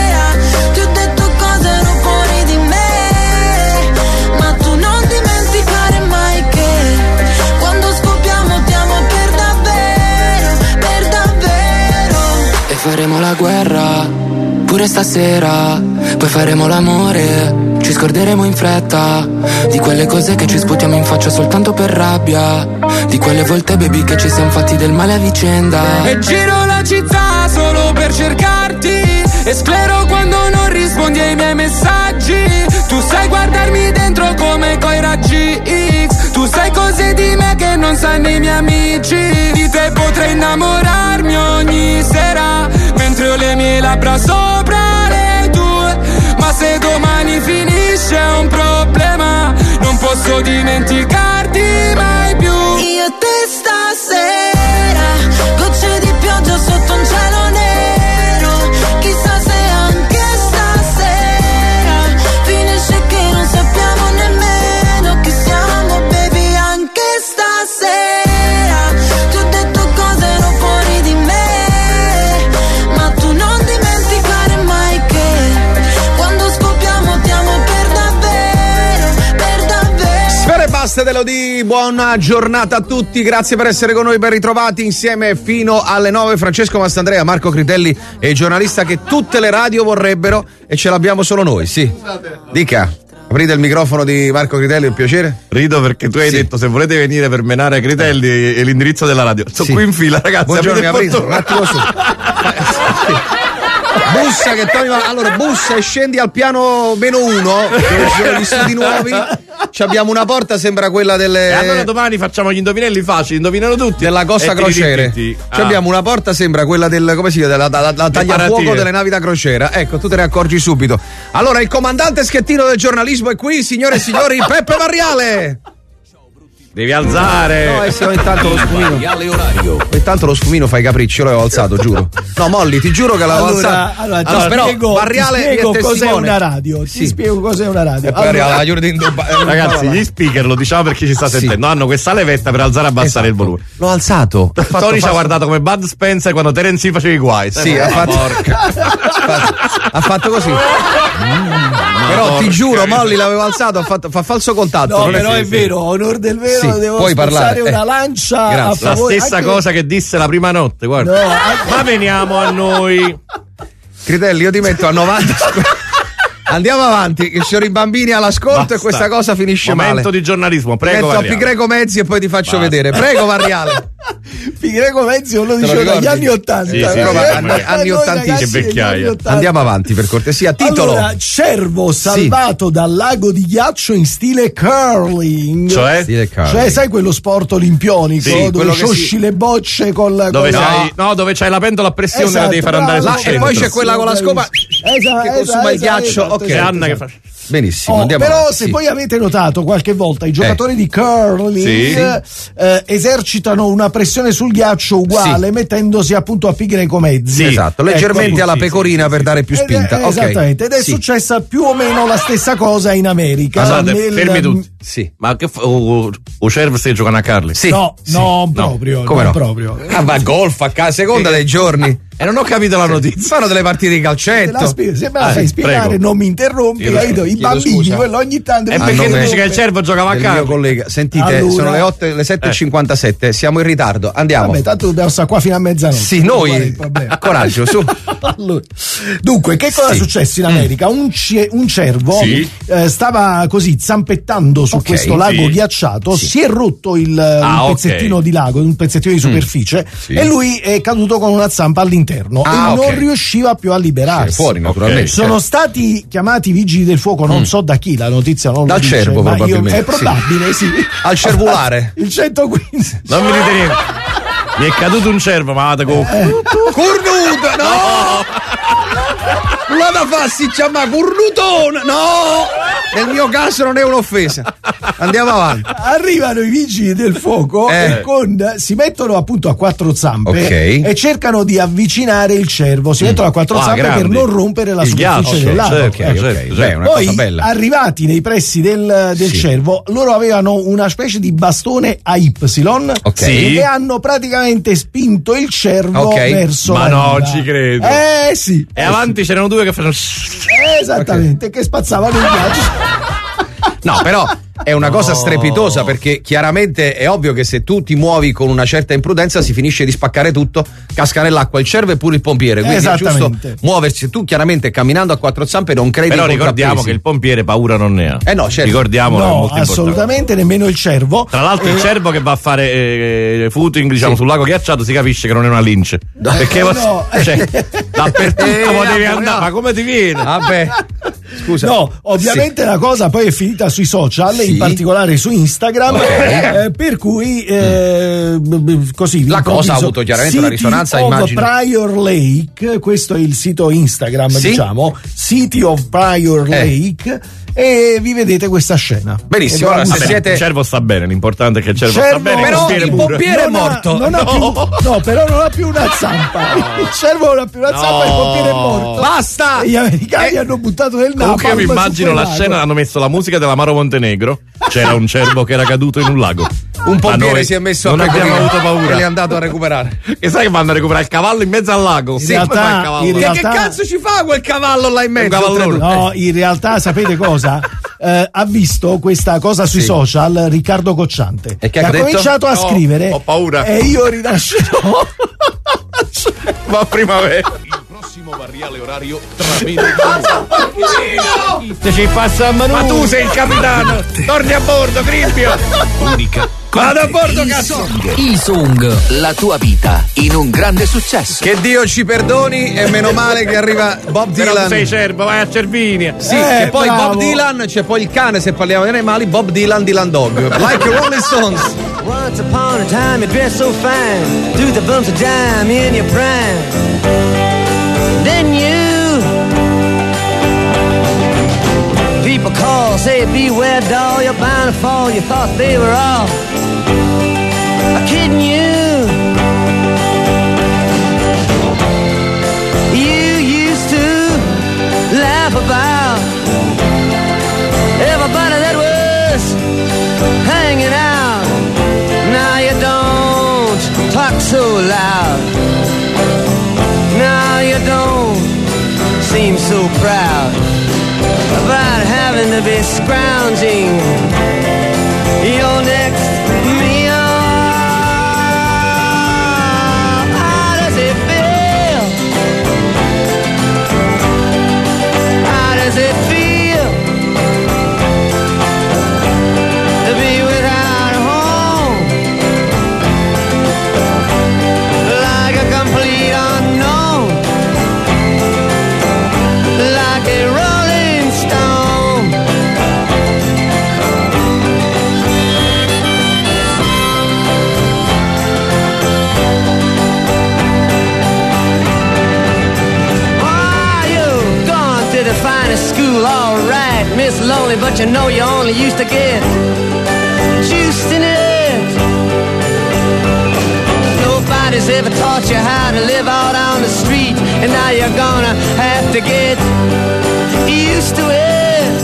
Faremo la guerra, pure stasera, poi faremo l'amore, ci scorderemo in fretta di quelle cose che ci sputiamo in faccia soltanto per rabbia, di quelle volte baby che ci siamo fatti del male a vicenda. E giro la città solo per cercarti, e sclero quando non rispondi ai miei messaggi. Tu sai guardarmi dentro come coi raggi X, tu sai cose di me che non sanno i miei amici. Di te potrei innamorarmi ogni sera, mentre ho le mie labbra sopra le tue. Ma se domani finisce un problema, non posso dimenticarti mai più. Io e te stasera, gocce di pioggia sotto un cielo nero. Chissà se anche stasera finisce che non sappiamo nemmeno chi siamo, baby, anche stasera. Ti ho detto cose, ero fuori di me, ma tu non dimenticare mai che quando scopriamo ti amo per davvero, per davvero. Sfera e basta dell'O-D, buona giornata a tutti, grazie per essere con noi, ben ritrovati insieme fino alle nove. Francesco Mastandrea, Marco Critelli e il giornalista che tutte le radio vorrebbero e ce l'abbiamo solo noi, sì. Dica. Aprite il microfono di Marco Critelli, è un piacere. Rido perché tu hai sì. detto se volete venire per menare Critelli e l'indirizzo della radio. Sono sì. qui in fila, ragazzi. Buongiorno, mi aprite un attimo su. Bussa che togli, allora bussa e scendi al piano meno uno dove ci sono gli studi nuovi. Ci abbiamo una porta, sembra quella delle. E allora domani facciamo gli indovinelli facili, indovinano tutti. Della Costa Crociere. Ci ah. abbiamo una porta, sembra quella del. Come si chiama? La, la, la tagliafuoco delle navi da crociera. Ecco, tu te ne accorgi subito. Allora, il comandante schettino del giornalismo è qui, signore e signori, Peppe Varriale. Devi alzare. No, e se no intanto lo sfumino. Intanto lo sfumino fa i capricci, io l'avevo alzato, giuro. No, Molli, ti giuro che l'avevo allora, alzato. Allora, allora ti però spiego, Varriale ti spiego è cos'è testimone. una radio. Ti sì. spiego cos'è una radio. E poi allora, arriva la in dubba, ragazzi, gli speaker, lo diciamo perché ci sta sì. sentendo, hanno questa levetta per alzare e abbassare esatto. il volume. L'ho alzato. Tony ci ha guardato come Bud Spencer quando Terence faceva i guai. Sì, ha fatto, ha fatto così. Mm, però porca ti giuro, Molli l'avevo alzato, ha fatto, fa falso contatto. No, però sì, è sì. vero, onor del vero, sì, devo puoi parlare. una eh. lancia Grazie. a favore. La stessa anche... cosa che disse la prima notte, guarda. No, anche... Ma veniamo a noi. Critelli, io ti metto a novanta. Andiamo avanti, che ci sono i bambini all'ascolto. Basta. E questa cosa finisce Momento male. di giornalismo, prego. Ti metto a Pi Greco Mezzi e poi ti faccio Basta. vedere. Prego, Varriale. Pi Greco Mezzi lo Te lo dicevo dagli ricordi? anni ottanta. Sì, sì, Eh, proprio eh, anni, eh, anni noi ottantini. ragazzi Che degli vecchiaia. anni ottanta. Andiamo avanti per cortesia. Titolo. Allora, cervo salvato dal lago di ghiaccio in stile curling. Cioè? Stile curling. Cioè, sai quello sport olimpionico Sì, dove quello che sciosci si- le bocce col Dove con- c'hai, no, dove c'hai la pentola a pressione e la Esatto, devi far andare bravo, sul E centro. poi c'è quella con la scopa Esatto, che consuma esatto, il ghiaccio. esatto, Ok. C'è Anna che fa. Benissimo, Oh, andiamo però avanti, se sì. poi avete notato qualche volta i giocatori di curling Sì. eh, esercitano una pressione sul ghiaccio uguale mettendosi appunto a Pi Greco Mezzi. Sì, esatto, leggermente Ecco. alla pecorina per dare più Ed è- spinta. Ok. Esattamente, ed è Sì. successa più o meno la stessa cosa in America. Scusate, nel- fermi tutti. Sì. Ma che fa? O, o cervo stai giocando a Carli? Sì. No, non proprio, Come non no? proprio. Ah, ma golf a casa, seconda dei giorni. E non ho capito la notizia. Eh, Fanno delle partite di Te la calcetto. spiego, se me la Ah, fai sì, spiegare prego. non mi interrompi, Chiedo- capito? I chiedo bambini, scusa. quello ogni tanto E mi perché tu interrompe. dici che il cervo giocava a Del mio Carli? collega. Sentite, Allora- sono le, otto, le sette e cinquantasette, siamo in ritardo. Andiamo. Vabbè, tanto dobbiamo stare qua fino a mezzanotte. Sì, Qual è il noi. problema? Coraggio, su. Allora, dunque, che cosa Sì. è successo in America? Un, ce- un cervo Sì. eh, stava così zampettando su Ok, questo lago sì. ghiacciato, si è rotto il, Ah, un ok. pezzettino di lago, un pezzettino di superficie Sì. e lui è caduto con una zampa all'interno Ah, e non ok. riusciva più a liberarsi. Sì, fuori, naturalmente. Sono stati chiamati i vigili del fuoco, non so da chi, la notizia non lo Dal dice, cervo, ma io- probabilmente, è probabile, sì. Al cervulare. Il centoquindici. Non mi ritenere. Mi è caduto un cervo, ma vada con. Cornuto, no! La da fa si chiama cornutone, no! Nel mio caso non è un'offesa. Andiamo avanti. Arrivano i vigili del fuoco Eh. e con, si mettono appunto a quattro zampe Ok. e cercano di avvicinare il cervo. Si mettono a quattro Ah, zampe per grandi. non rompere la Il superficie ghiaccio, del lago. certo, Ecco. certo, Ok, certo. beh, è una Poi, cosa bella. arrivati nei pressi del, del Sì. cervo, loro avevano una specie di bastone a Y Ok. Sì. e hanno praticamente spinto il cervo Ok. verso Ma la no, riva. ci credo. Eh sì. E avanti c'erano due che facevano. Eh, esattamente, che spazzavano il ghiaccio. No, però è una cosa strepitosa perché chiaramente è ovvio che se tu ti muovi con una certa imprudenza si finisce di spaccare tutto, casca nell'acqua il cervo e pure il pompiere. Quindi è giusto Esattamente. muoversi. Tu chiaramente camminando a quattro zampe non credi Però ai ricordiamo contrappesi. che il pompiere paura non ne ha. Eh no, certo. Ricordiamolo, è No, molto importante. assolutamente, nemmeno il cervo. Tra l'altro il Eh, cervo che va a fare eh, footing diciamo Sì. sul lago ghiacciato si capisce che non è una lince. Perché Eh, no. cioè, dappertutto Eh, potevi no, andare, no. ma come ti viene? Vabbè. Scusa. No, ovviamente la cosa poi è finita sui social, Sì. in particolare su Instagram, Ok. eh, per cui eh, b- b- così La cosa ha improvviso, avuto chiaramente una City risonanza, of immagino. Prior Lake, questo è il sito Instagram, Sì? diciamo, City of Prior Eh. Lake, e vi vedete questa scena. Benissimo, Ed è allora, se una- siete- Il cervo sta bene, l'importante è che il cervo, Cervo- sta bene. Però pompiere il pure. pompiere- è non ha- morto. non ha No. più, no, però non ha più una zampa. Il cervo non ha più una zampa, il pompiere è morto. Basta! E gli americani Eh, hanno buttato del Comunque io mi napalm su immagino quel la lago. scena, hanno messo la musica dell'Amaro Montenegro, c'era un cervo che era caduto in un lago. Un Ma pompiere noi si è messo non a abbiamo pecorino avuto paura. e li è andato a recuperare. E sai che vanno a recuperare il cavallo in mezzo al lago? In realtà- come fa il cavallo? in Che, realtà- che cazzo ci fa quel cavallo là in mezzo? Un cavallone. oltretutto? No, in realtà sapete cosa? Eh, ha visto questa cosa sui Sì. social Riccardo Cocciante E che che ha ha detto? cominciato a No, scrivere ho paura. e io rinascerò. Va primavera. Prossimo variale orario tra venti Se ci passa a Manu. Ma tu sei il capitano. Torni a bordo, Crispio. Unica. Vado a bordo, cazzo. Il Song, la tua vita in un grande successo. Che Dio ci perdoni e meno male che arriva Bob Però tu Dylan. sei cervo, vai a Cervinia. Sì, Eh, che poi bravo. Bob Dylan, c'è poi il cane se parliamo di animali, Bob Dylan Dylan Dog. Like Rolling Stones. Once upon a time you dressed so fine, threw the bumps of dime in your prime. Then you, people call, say beware doll, you're bound to fall. You thought they were all kidding you. You used to laugh about everybody that was hanging out. Now you don't talk so loud. Now you don't seem so proud about having to be scrounging your next meal. How does it feel? How does it feel to be without a home? Miss Lonely, but you know you only used to get juiced in it. Nobody's ever taught you how to live out on the street, and now you're gonna have to get used to it.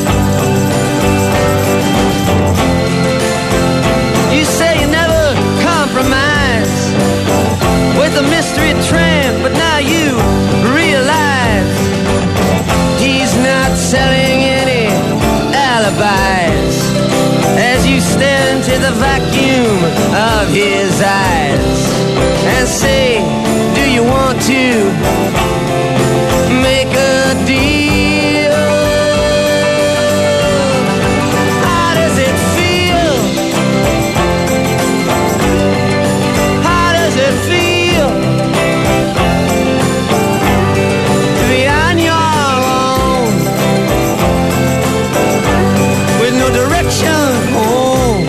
You say you never compromise with a mystery tramp, but now you realize he's not selling any alibis as you stare into the vacuum of his eyes and say, do you want to make a deal? How does it feel? How does it feel to be on your own with no direction home?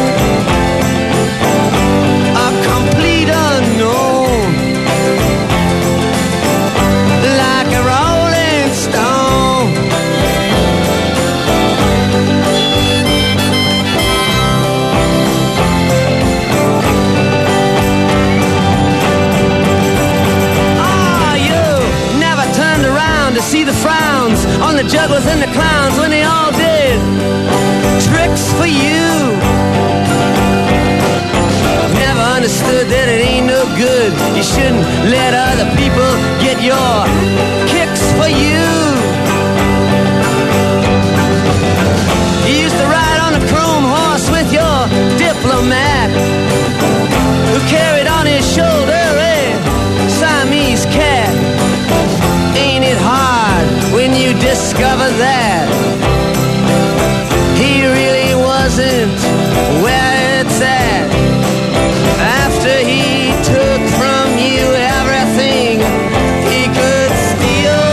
A complete unknown, like a rolling stone. Ah, you never turned around to see the frowns on the jugglers and the clowns when they all did tricks for you. Never understood that it ain't no good. You shouldn't let other people get your kicks for you. You used to ride on a chrome horse with your diplomat, who carried on his shoulder a Siamese cat. Ain't it hard when you discover that he really wasn't where it's at? After he took from you everything he could steal.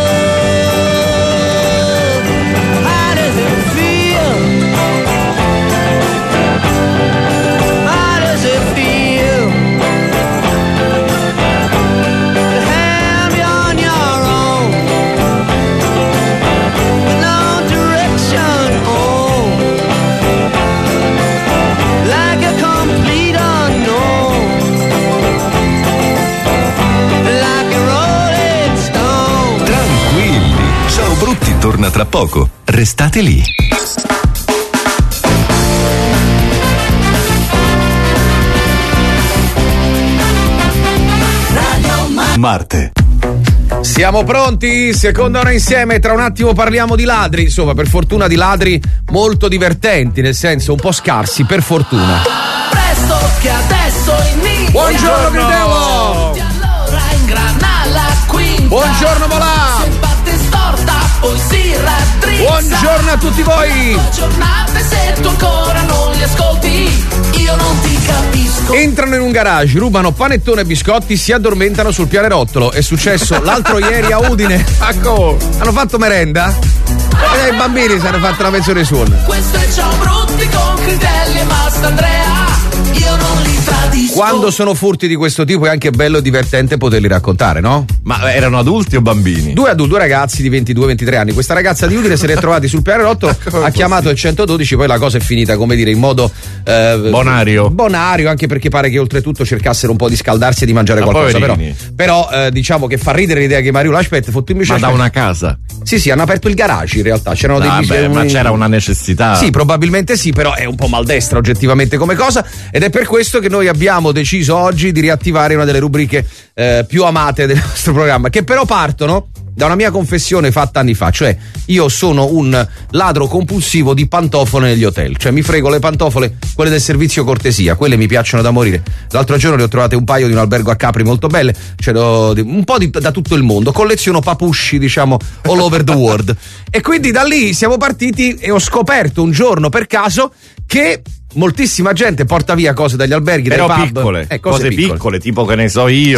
How does it feel? How does it feel to have you on your own with no direction home, like a complete unknown, like a rolling stone? Tranquilli, Ciao Brutti torna tra poco. Restate lì. Marte. Siamo pronti? Seconda ora insieme, tra un attimo parliamo di ladri, insomma per fortuna di ladri molto divertenti, nel senso un po' scarsi, per fortuna. Presto che adesso inizia. Buongiorno Gridello! E allora ingrana la quinta. Buongiorno Volà! Se parte storta poi si raddrizza. Buongiorno a tutti voi! Giornate se tu ancora non li ascolti, io non ti capisco. Entrano in un garage, rubano panettone e biscotti, si addormentano sul pianerottolo. È successo l'altro ieri a Udine. Ecco, hanno fatto merenda? E i bambini si hanno fatto la mezz'ora di suono. Questo è Ciao Brutti con Critelli e Mastandrea. Io non li tradisco. Quando sono furti di questo tipo è anche bello e divertente poterli raccontare, no? Ma erano adulti o bambini? Due adulti, due ragazzi di ventidue ventitré anni. Questa ragazza di Udine se li è trovati sul pianerottolo, ha chiamato il centododici, poi la cosa è finita, come dire, in modo eh, bonario. Bonario, anche perché pare che oltretutto cercassero un po' di scaldarsi e di mangiare Ma qualcosa. Però, poverini. però eh, diciamo che fa ridere l'idea che Mario l'aspetta, fottu invece. Ma da una casa? Sì, sì, hanno aperto il garage in realtà. C'erano dei Ah, bis- beh, ma un- c'era una necessità. Sì, probabilmente sì, però è un po' maldestra oggettivamente come cosa, ed è per questo che noi abbiamo deciso oggi di riattivare una delle rubriche eh, più amate del nostro programma, che però partono da una mia confessione fatta anni fa, cioè io sono un ladro compulsivo di pantofole negli hotel, cioè mi frego le pantofole, quelle del servizio cortesia, quelle mi piacciono da morire. L'altro giorno ne ho trovate un paio di un albergo a Capri molto belle, cioè un po' di, da tutto il mondo, colleziono papusci diciamo all over the world, e quindi da lì siamo partiti e ho scoperto un giorno per caso che moltissima gente porta via cose dagli alberghi, Però dai pub, piccole, eh, cose, cose piccole. piccole, tipo che ne so io. Sì,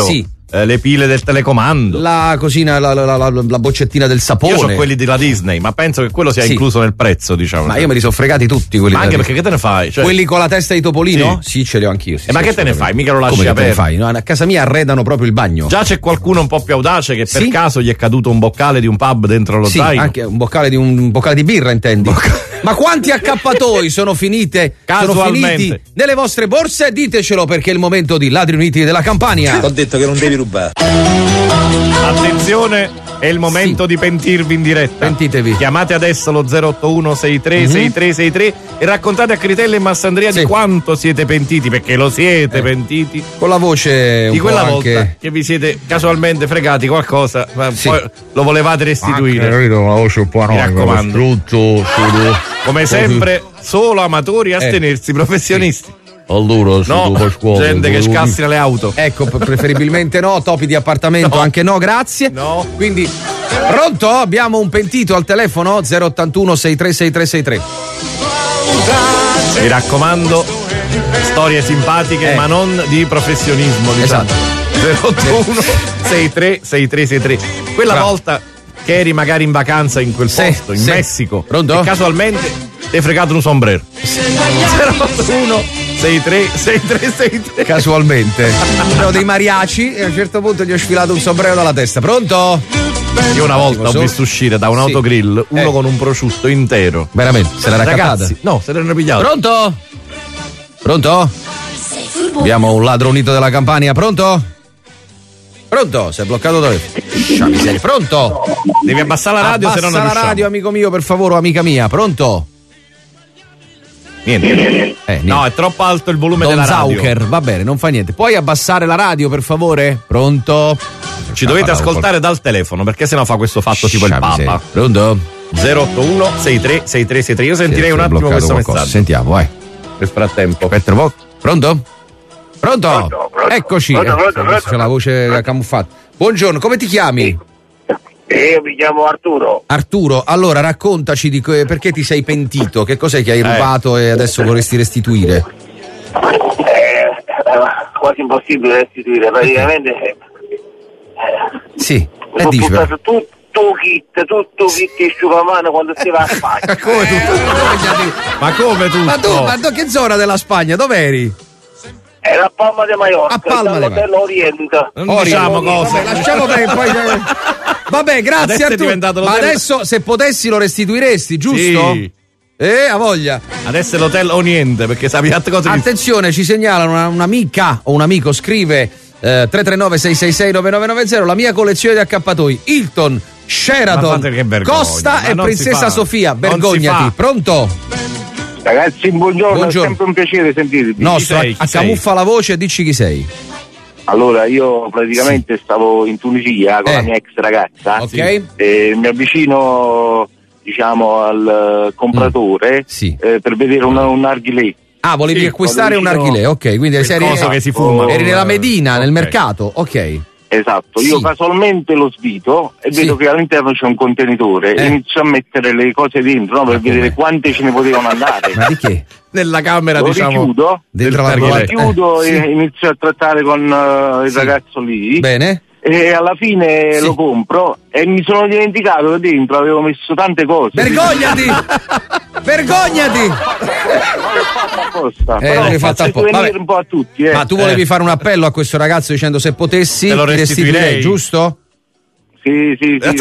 eh, le pile del telecomando, la cosina, la, la, la, la boccettina del sapone. Io ho quelli della Disney, ma penso che quello sia Sì. incluso nel prezzo, diciamo. Ma io me li sono fregati tutti quelli. Ma anche della- perché che te ne fai? Cioè, quelli con la testa di topolino? Sì. Sì, ce li ho anch'io. Sì, Eh, ma sì, che te ne fai? Mica lo lasci Come che te ne aperto. fai? No, a casa mia arredano proprio il bagno. Già c'è qualcuno un po' più audace che per Sì. caso gli è caduto un boccale di un pub dentro lo Sì, zaino. anche un boccale di un, un boccale di birra, intendi? Ma quanti accappatoi sono finite sono Casualmente. finiti nelle vostre borse? Ditecelo, perché è il momento di Ladri Uniti della Campania. Ho detto che non devi rubare. Attenzione, è il momento di pentirvi in diretta. Pentitevi. Chiamate adesso lo zero otto uno sei tre sei tre sei tre e raccontate a Critelli e Massandria Sì. di quanto siete pentiti, perché lo siete Eh. pentiti. Con la voce un Di po' quella anche... volta che vi siete casualmente fregati qualcosa, ma Sì. poi lo volevate restituire. una voce un po' Mi raccomando. Strutto, Come sempre, solo amatori astenersi, professionisti. Allora, No, gente che scassina le auto. Ecco, p- preferibilmente no, topi di appartamento No. anche no, grazie. No. Quindi, pronto? Abbiamo un pentito al telefono zero ottantuno sei tre sei tre sei tre. Mi raccomando, storie simpatiche, Eh. ma non di professionismo. Diciamo. Esatto. zero otto uno sei tre sei tre sei tre. Quella Bravo. volta che eri magari in vacanza in quel Sì, posto, in sì. Messico, Pronto? e casualmente ti hai fregato un sombrero. zero otto uno sei tre sei tre sei tre. Casualmente. Erano dei mariaci e a un certo punto gli ho sfilato un sombrero dalla testa. Pronto? Io una volta ho So- visto uscire da un Sì. autogrill uno Eh. con un prosciutto intero. Veramente, se l'era cattata. Ragazzi, no, se l'erano pigliato. Pronto? Pronto? Abbiamo un ladro unito della Campania, pronto? Pronto? Si è bloccato dove? Scia miseria. Pronto? Devi abbassare la radio, se no non Abbassa la riusciamo. radio, amico mio, per favore, o amica mia. Pronto? Niente. Eh, niente. No, è troppo alto il volume Don della radio. Zauker, va bene, non fa niente. Puoi abbassare la radio, per favore? Pronto? Ci dovete ascoltare dal telefono, perché sennò fa questo fatto tipo il Scia miseria. Papa. Pronto? zero otto uno sei tre sei tre sei tre. Io sentirei Sì, un si è attimo bloccato questo qualcosa. messaggio. Sentiamo, vai. Nel frattempo. Aspetta un po'. Pronto? Pronto? Pronto, pronto. Eccoci. Pronto, Eh, pronto, adesso pronto. c'è la voce camuffata. Buongiorno, come ti chiami? Io mi chiamo Arturo. Arturo, allora raccontaci di que- perché ti sei pentito, che cos'è che hai rubato e adesso vorresti restituire? È quasi impossibile restituire, praticamente eh, Sì, mi e ho dici però. buttato tutto kit, tutto kit asciugamano quando si va a Spagna. Come tutto? Ma come tutto? Ma tu, ma tu che zona della Spagna? Dov'eri? È la Palma di Maiorca, A Palma di dall'hotel Oriente. Non Ori- diciamo cose. Vabbè, lasciamo perdere poi. Vabbè, grazie Adesso è a tutti. diventato Ma l'hotel- adesso se potessi lo restituiresti, giusto? Sì. Eh, a voglia. Adesso è l'hotel o niente, perché sappi tante cose di... Attenzione, ci segnalano una, un'amica o un amico scrive eh, tre tre nove sei sei sei nove nove nove zero la mia collezione di accappatoi Hilton, Ma Sheraton, fate che vergogna, Costa ma e non si Princessa fa. Sofia. Non si Vergognati. fa. Pronto? Ragazzi, buongiorno, Buongiorno. è sempre un piacere sentirvi. Nostro, sei? Chi accamuffa la voce e dici chi sei. Allora, io praticamente stavo in Tunisia con Eh. la mia ex ragazza Ok? e mi avvicino, diciamo, al compratore Mm. Sì. eh, per vedere un, un narghilè. Ah, volevi Sì, acquistare un quando narghilè, ok, quindi Il sei coso che si fuma. eri nella Medina, nel Ok. mercato, ok. Esatto, io Sì. casualmente lo svito e Sì. vedo che all'interno c'è un contenitore Eh. e inizio a mettere le cose dentro, no, per Ma vedere come? quante ce ne potevano andare. Ma di che? Nella camera, Lo diciamo... richiudo, Dentro la del lo narghilè. narghilè. richiudo Eh, sì. e inizio a trattare con eh, il Sì. ragazzo lì. Bene. E alla fine Sì. lo compro e mi sono dimenticato che dentro avevo messo tante cose. Vergognati! Vergognati! Non l'ho fatto apposta. Eh, però non l'hai fatto faccio apposta. venire Vabbè. un po' a tutti, eh. Ma tu volevi Eh. fare un appello a questo ragazzo dicendo se potessi Te lo ti restituirei, restituirei. giusto? Sì, sì, sì.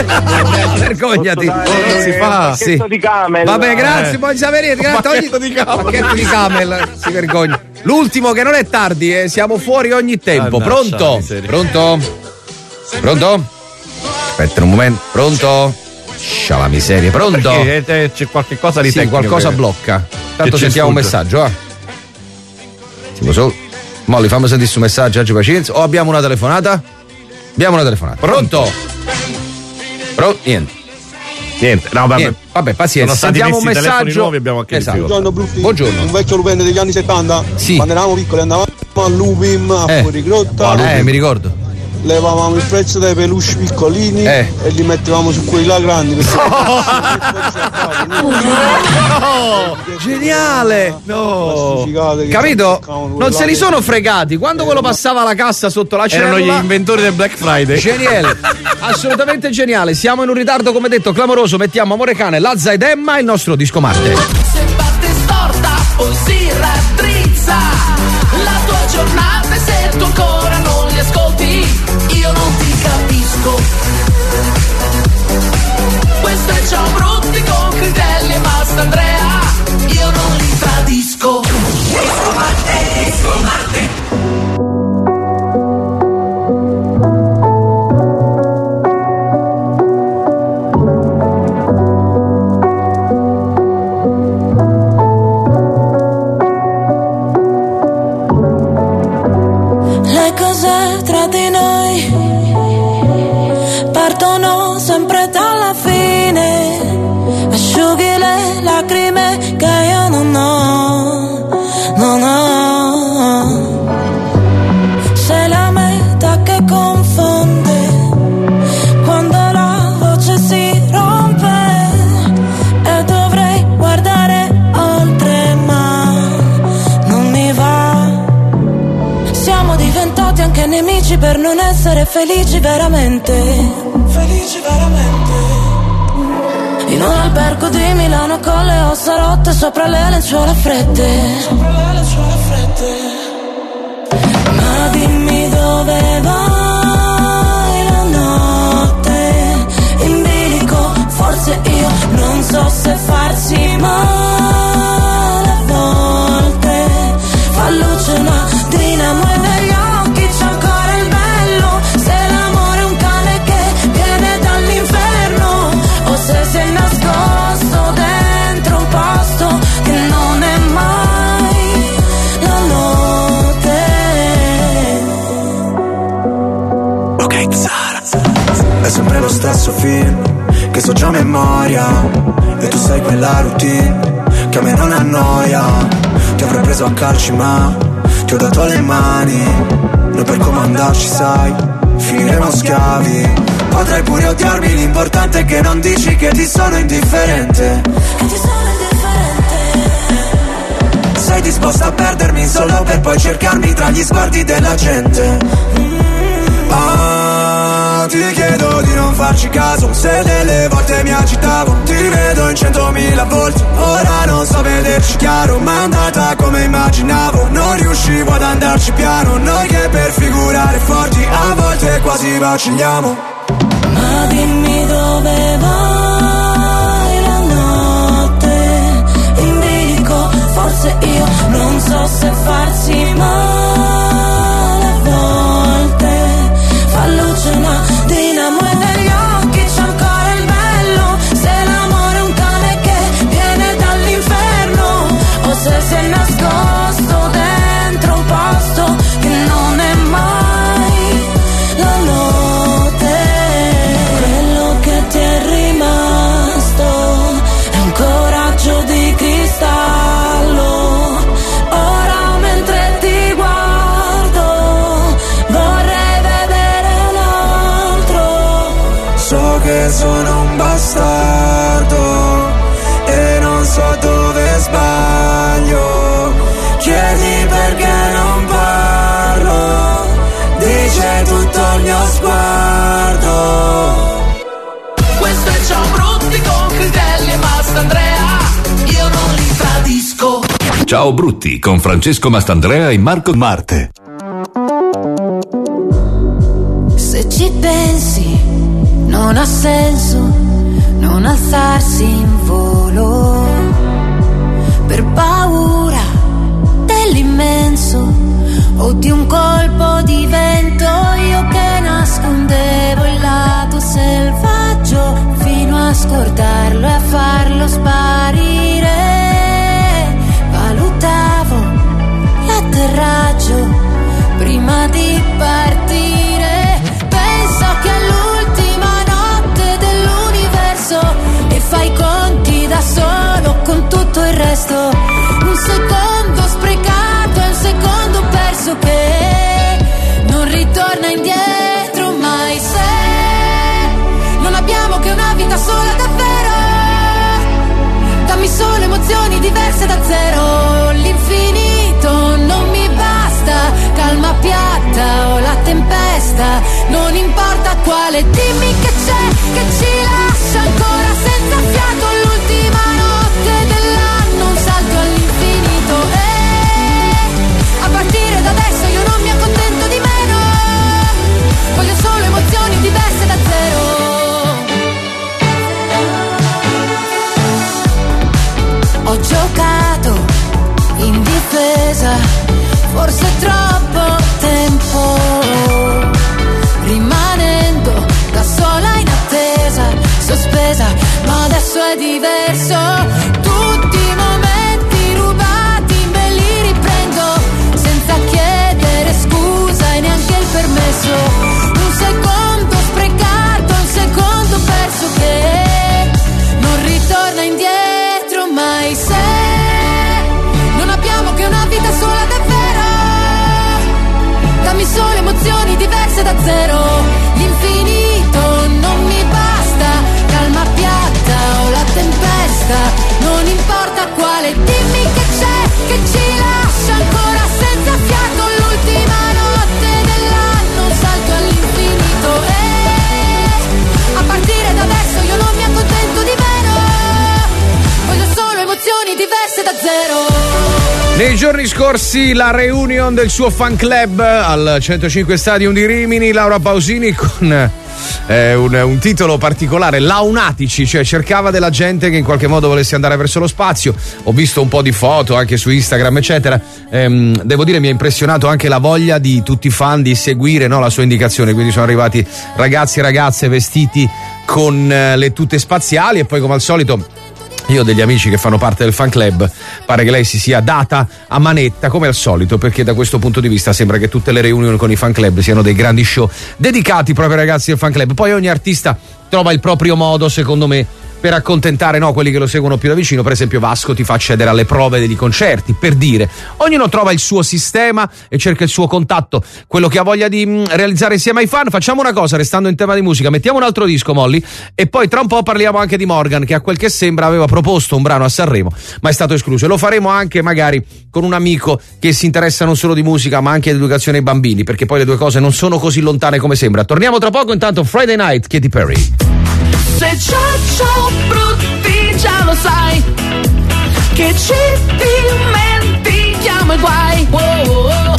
Vergognati, non si fa. Sì. Pacchetto di camel. Vabbè, grazie, Eh. buon sapere. pacchetto di camel. Pacchetto di camel, si vergogna. L'ultimo che non è tardi, eh, siamo fuori ogni tempo. Mannaggia, Pronto? miseria. Pronto? Pronto? Aspetta un momento. Pronto? Scia la miseria. Pronto? Perché, eh, c'è qualche cosa di Sì, tecnico qualcosa che- blocca. Tanto ci sentiamo un sfugge. messaggio, ah. Siamo solo. Molli, fammi sentire questo messaggio, oggi pazienza. O abbiamo una telefonata? Abbiamo una telefonata. Pronto? Pronto? Niente. Niente, no, vabbè. Niente. Vabbè, pazienza. Sono stati Sentiamo un messi i telefoni messaggio. nuovi, abbiamo anche Esatto. difficoltà. Buongiorno Brutti. Buongiorno. Un vecchio lupende degli anni settanta. Sì. Quando eravamo piccoli andavamo al Lupim, a Eh. Fuorigrotta. Eh, mi ricordo. levavamo il prezzo dei peluche piccolini eh. e li mettevamo su quelli là grandi perché no, geniale, no, capito? Non se li sono fregati quando quello passava la cassa sotto la cellula. Erano gli inventori del Black Friday. Geniale, assolutamente geniale. Siamo in un ritardo, come detto, clamoroso. Mettiamo Amore Cane, Lazza ed Emma, il nostro disco Marte. Se parte storta poi si raddrizza la tua giornata, e se tu ancora non li ascolti io non ti capisco. Questo è Ciao Brutti con Critelli e Mastandrea, io non li tradisco. Disco Marte, disco Marte. Le cose tra di noi partono sempre dalla fine, asciughi le lacrime che io non ho, non ho. Sei la meta che confonde quando la voce si rompe e dovrei guardare oltre ma non mi va. Siamo diventati anche nemici per non essere felici veramente. Felici veramente. In un albergo di Milano con le ossa rotte sopra le lenzuola fredde. Sopra le lenzuola fredde. Ma dimmi dove vai la notte in bilico. Forse io non so se farsi male a volte. Fa luce una dinamo e negli occhi c'è ancora il bello. Se l'amore è un cane che viene dall'inferno o se sei nascosto dentro un posto che non è mai la notte. Ok, Sara, è sempre lo stesso film che so già a memoria e tu sai quella routine che a me non annoia. Ti avrei preso a calci ma ti ho dato le mani, noi per comandarci sai, finiremo schiavi. Potrai pure odiarmi, l'importante è che non dici che ti sono indifferente. Che ti sono indifferente. Sei disposta a perdermi solo per poi cercarmi tra gli sguardi della gente. Ah, ti chiedo di non farci caso, se delle volte mi agitavo, ti vedo in centomila volte. Ora non so vederci chiaro, ma è andata come immaginavo. Non riuscivo ad andarci piano, noi che per figurare forti a volte quasi vacilliamo. Ma dimmi dove vai la notte in bilico. Forse io non so se farsi male a volte. Fa luce una dinamo e negli occhi c'è ancora il bello. Se l'amore è un cane che viene dall'inferno o se sei nascosto dentro un posto che non è mai la notte. Quello che ti è rimasto è un coraggio di cristallo. Ora mentre ti guardo vorrei vedere un altro. So che sono un bastardo e non so dove sbaglio. Chiedi perché non parlo, dice tutto il mio sguardo. Questo è Ciao Brutti con Critelli e Mastandrea, io non li tradisco. Ciao Brutti con Francesco Mastandrea e Marco Marte. Se ci pensi non ha senso non alzarsi in volo per paura dell'immenso o di un colpo di vento. Io che nascondevo il lato selvaggio fino a scordarlo e a farlo sparire. Valutavo l'atterraggio prima di partire. Penso che all'ultima notte dell'universo e fai i conti da solo con tutto il resto. Un secondo sprecato è un secondo perso che zero. L'infinito non mi basta, calma piatta o la tempesta, non importa quale, dimmi che c'è, che ci lascia ancora senza fiato. L'ultima notte dell'anno, un salto all'infinito, e a partire da adesso io non mi accontento di meno, voglio solo emozioni diverse da zero. Ho giocato in difesa, forse troppo tempo, rimanendo da sola in attesa, sospesa, ma adesso è diverso. Tutti i momenti rubati me li riprendo, senza chiedere scusa e neanche il permesso. Un secondo sprecato, un secondo perso che non ritorna indietro mai, se non abbiamo che una vita sola davvero. Dammi solo emozioni diverse da zero. L'infinito non mi basta, calma piatta o la tempesta, non importa quale, dimmi che c'è, che ci lascia ancora senza fiato. L'ultima notte dell'anno, un salto all'infinito, e a partire da adesso io non mi accontento di meno, voglio solo emozioni diverse da zero. Nei giorni scorsi la reunion del suo fan club al centocinque Stadium di Rimini, Laura Pausini con eh, un, un titolo particolare, Launatici, cioè cercava della gente che in qualche modo volesse andare verso lo spazio. Ho visto un po' di foto anche su Instagram eccetera, ehm, devo dire mi ha impressionato anche la voglia di tutti i fan di seguire, no, la sua indicazione, quindi sono arrivati ragazzi e ragazze vestiti con eh, le tute spaziali e poi come al solito io ho degli amici che fanno parte del fan club, pare che lei si sia data a manetta come al solito, perché da questo punto di vista sembra che tutte le reunion con i fan club siano dei grandi show dedicati proprio ai ragazzi del fan club. Poi ogni artista trova il proprio modo, secondo me, per accontentare, no, quelli che lo seguono più da vicino. Per esempio Vasco ti fa accedere alle prove degli concerti, per dire. Ognuno trova il suo sistema e cerca il suo contatto, quello che ha voglia di mh, realizzare insieme ai fan. Facciamo una cosa, restando in tema di musica, mettiamo un altro disco, Molly, e poi tra un po' parliamo anche di Morgan, che a quel che sembra aveva proposto un brano a Sanremo ma è stato escluso, e lo faremo anche magari con un amico che si interessa non solo di musica ma anche di educazione ai bambini, perché poi le due cose non sono così lontane come sembra. Torniamo tra poco, intanto Friday Night, Katy Perry. Se ciao brutti già lo sai, che ci dimentichiamo i guai. Oh, oh, oh.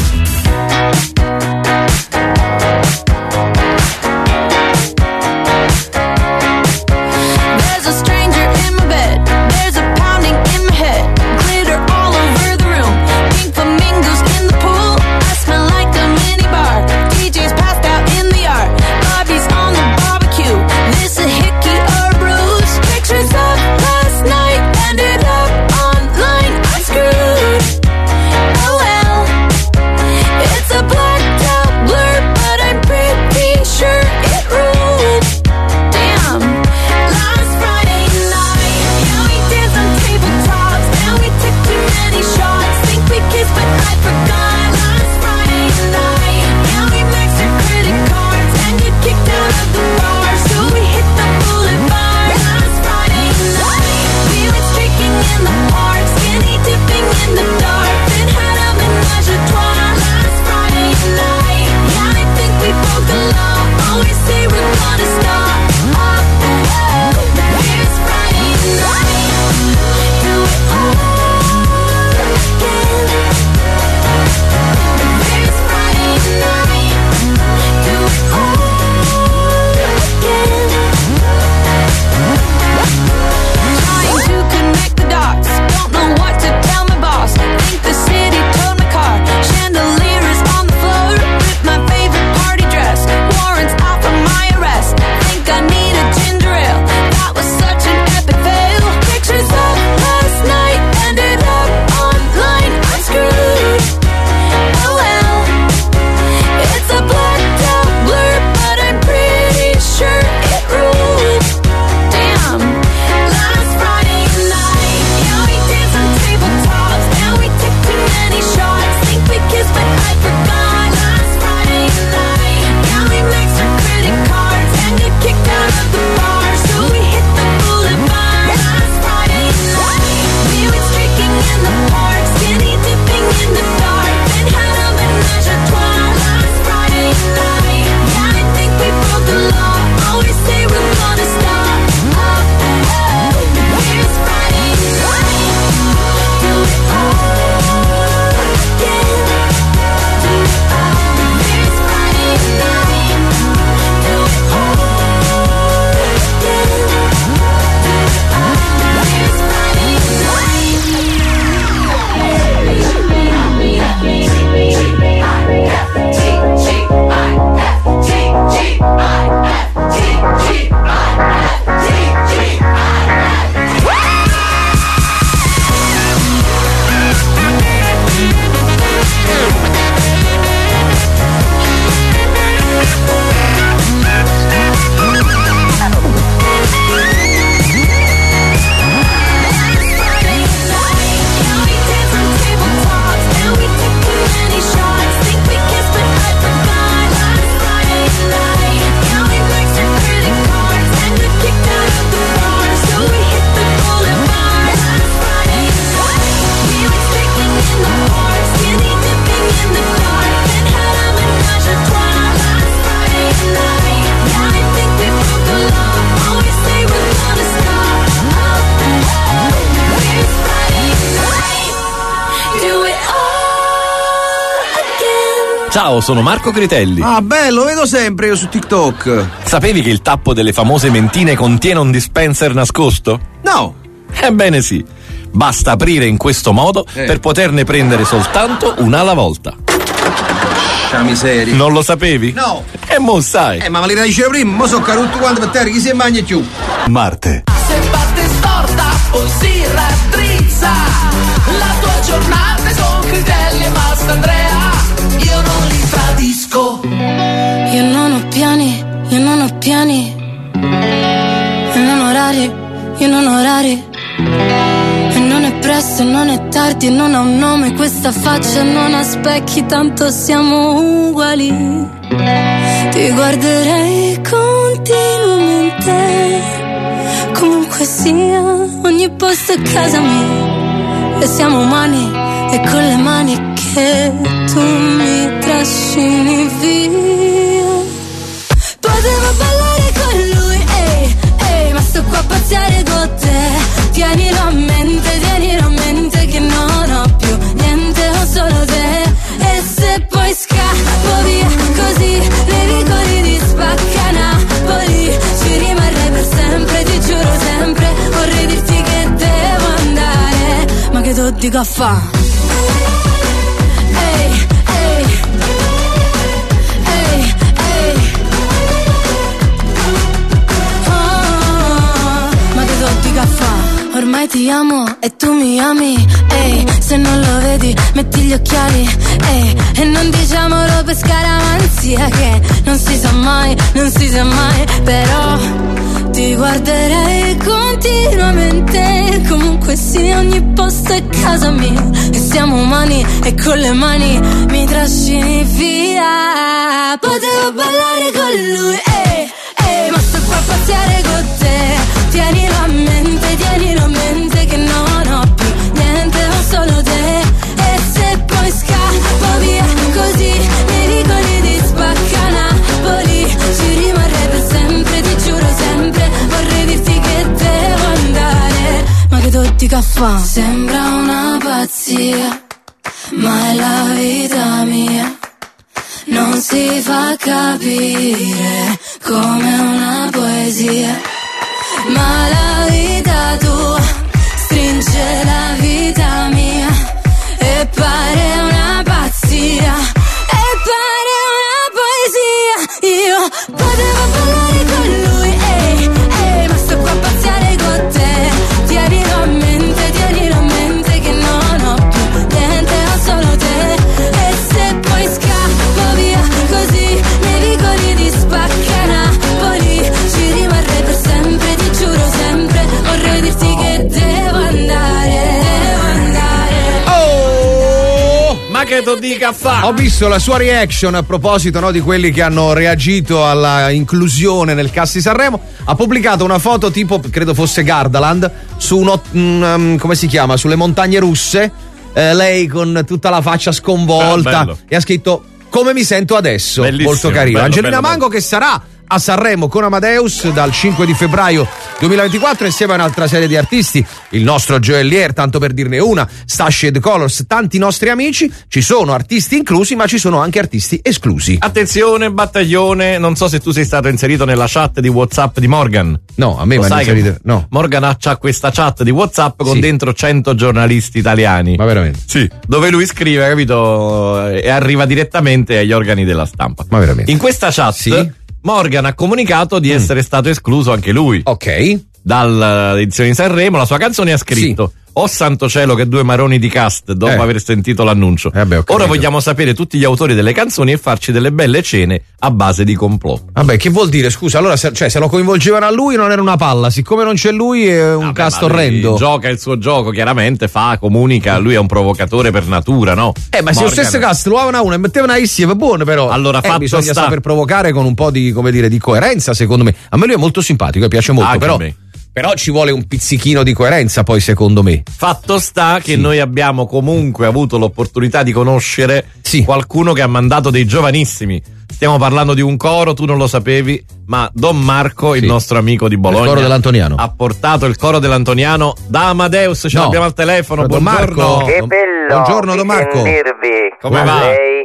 There's a stranger in my bed, there's a pounding in my head, glitter all over the room, pink flamingos in the pool, I smell like a mini bar, D J's passed out in the yard, Bobby's on the barbecue, this a hickey or bruise, pictures of last night ended up online, I'm screwed, oh well, it's a blacked out blur, but I'm pretty sure it ruled, damn, last Friday night, yeah we danced on tabletops, and we took too many shots, think we kissed but I forgot, last Friday night, yeah we maxed our credit cards, and get kicked out of the bar, so we hit the boulevard, last Friday night, we went streaking in the park, skinny dipping in the dark, then had a menage a trois, last Friday night, yeah I think we broke the law, always say we're gonna stop, up, oh, here's Friday night, do it all again, here's Friday night, do it all again, trying to connect the dots, don't know what to tell my boss, think the city towed my car, chandelier is on the floor, with my favorite party dress, warrants out for my arrest, think I need a ginger ale, that was such an epic fail, pictures of last night ended up online, I'm screwed, oh well, it's a blacked out blur, but I'm pretty sure it ruled, damn, last Friday night, yeah we danced on tabletops, and we took too many shots, think we kissed but I forgot, last Friday night, yeah we maxed our credit cards, and get kicked out of the bar, so we hit the boulevard, last Friday night, we went streaking in the Ciao, sono Marco Critelli. Ah, bello, vedo sempre io su TikTok. Sapevi che il tappo delle famose mentine contiene un dispenser nascosto? No. Ebbene sì. Basta aprire in questo modo eh. per poterne prendere soltanto una alla volta. Miseria. Non lo sapevi? No. E mo sai. Eh, ma me li dicevo prima, mo so caruto quanto per terra, chi si mangia più? Marte. Se batte storta o si raddrizza, la tua giornata è con Critelli e Mastandrea, io non li tradisco. Io non ho piani, io non ho piani, io non ho orari, io non ho orari. E non è presto, non è tardi, non ha un nome questa faccia, non ha specchi, tanto siamo uguali. Ti guarderei continuamente, comunque sia, ogni posto è casa mia. E siamo umani, e con le mani che tu mi trascini via. Potevo ballare con lui, ehi, ehi, ma sto qua a pazziare con te. Tienilo a mente, tienilo a mente che non ho più niente, ho solo te. E se poi scappo via così, nei vicoli di Spacca Napoli, ci rimarrei per sempre, ti giuro sempre. Vorrei dirti che devo andare, ma che tu dico a fa'? Ehi, ehi, ehi, ehi. Oh, ma che tu dico a fa'? Ormai ti amo e tu mi ami, ehi, se non lo vedi metti gli occhiali, ehi, e non diciamolo per scaramanzia che non si sa mai, non si sa mai, però ti guarderei continuamente, comunque sì, ogni posto è casa mia, e siamo umani e con le mani mi trascini via. Potevo ballare con lui, ehi, ehi, ma sto qua a pazziare con te. Tienilo a mente, tienilo a mente che non ho più niente, ho solo te. E se poi scappo via così, nei vicoli di Spacca Napoli, ci rimarrei per sempre, ti giuro sempre. Vorrei dirti che devo andare, ma che tu dica fa'? Sembra una pazzia, ma è la vita mia. Non si fa capire come una poesia, ma la vita tua stringe la vita mia e pare una pazzia, e pare una poesia. Io potevo ballare con lui, ehi, ehi, ma sto qua a pazziare con te. Tienilo a mente, tienilo a mente che non ho più niente, ho solo te. E se poi scappo via così, nei vicoli di Spacca Napoli, ci rimarrei per sempre, ti giuro sempre. Vorrei dirti che devo andare, devo andare. Oh! Ma che tu dica fa? Ho visto la sua reaction a proposito, no, di quelli che hanno reagito alla inclusione nel cast di Sanremo. Ha pubblicato una foto tipo, credo fosse Gardaland, su uno, um, come si chiama, sulle montagne russe, eh, lei con tutta la faccia sconvolta, ah, e ha scritto come mi sento adesso. Bellissimo, molto carino. bello, Angelina bello, Mango, bello. che sarà a Sanremo con Amadeus dal cinque di febbraio duemilaventiquattro insieme a un'altra serie di artisti, il nostro Joellier, tanto per dirne una, Stash and Colors, tanti nostri amici. Ci sono artisti inclusi, ma ci sono anche artisti esclusi. Attenzione, battaglione, non so se tu sei stato inserito nella chat di WhatsApp di Morgan. No, a me mi hanno inserito. No. Morgan ha c'ha questa chat di WhatsApp con Sì. dentro cento giornalisti italiani. Ma veramente? Sì. Dove lui scrive, capito? E arriva direttamente agli organi della stampa. Ma veramente? In questa chat Sì. Morgan ha comunicato di essere stato escluso anche lui. Ok. Dall'edizione di Sanremo. La sua canzone ha scritto: oh santo cielo, che due maroni di cast dopo Eh. aver sentito l'annuncio. Eh beh, ho capito. Ora vogliamo sapere tutti gli autori delle canzoni e farci delle belle cene a base di complotto. Vabbè, che vuol dire? Scusa, allora se, cioè, se lo coinvolgevano a lui non era una palla, siccome non c'è lui è un Vabbè, cast ma lui orrendo. Gioca il suo gioco, chiaramente, fa, comunica, lui è un provocatore per natura, no? Eh, ma se lo Morgan- stesso cast lo avevano a uno e mettevano insieme, buono però. Allora, eh, fatto bisogna sta- saper provocare con un po' di, come dire, di coerenza, secondo me. A me lui è molto simpatico, mi piace molto, Anche però, a me. però ci vuole un pizzichino di coerenza poi, secondo me. Fatto sta che noi abbiamo comunque avuto l'opportunità di conoscere qualcuno che ha mandato dei giovanissimi. Stiamo parlando di un coro, tu non lo sapevi, ma Don Marco, il nostro amico di Bologna, Il coro dell'Antoniano. ha portato il coro dell'Antoniano da Amadeus. Ce No. l'abbiamo al telefono. Don Buongiorno. Marco. Che bello Buongiorno, Don di Marco. sentirvi. Come Ma va? Lei,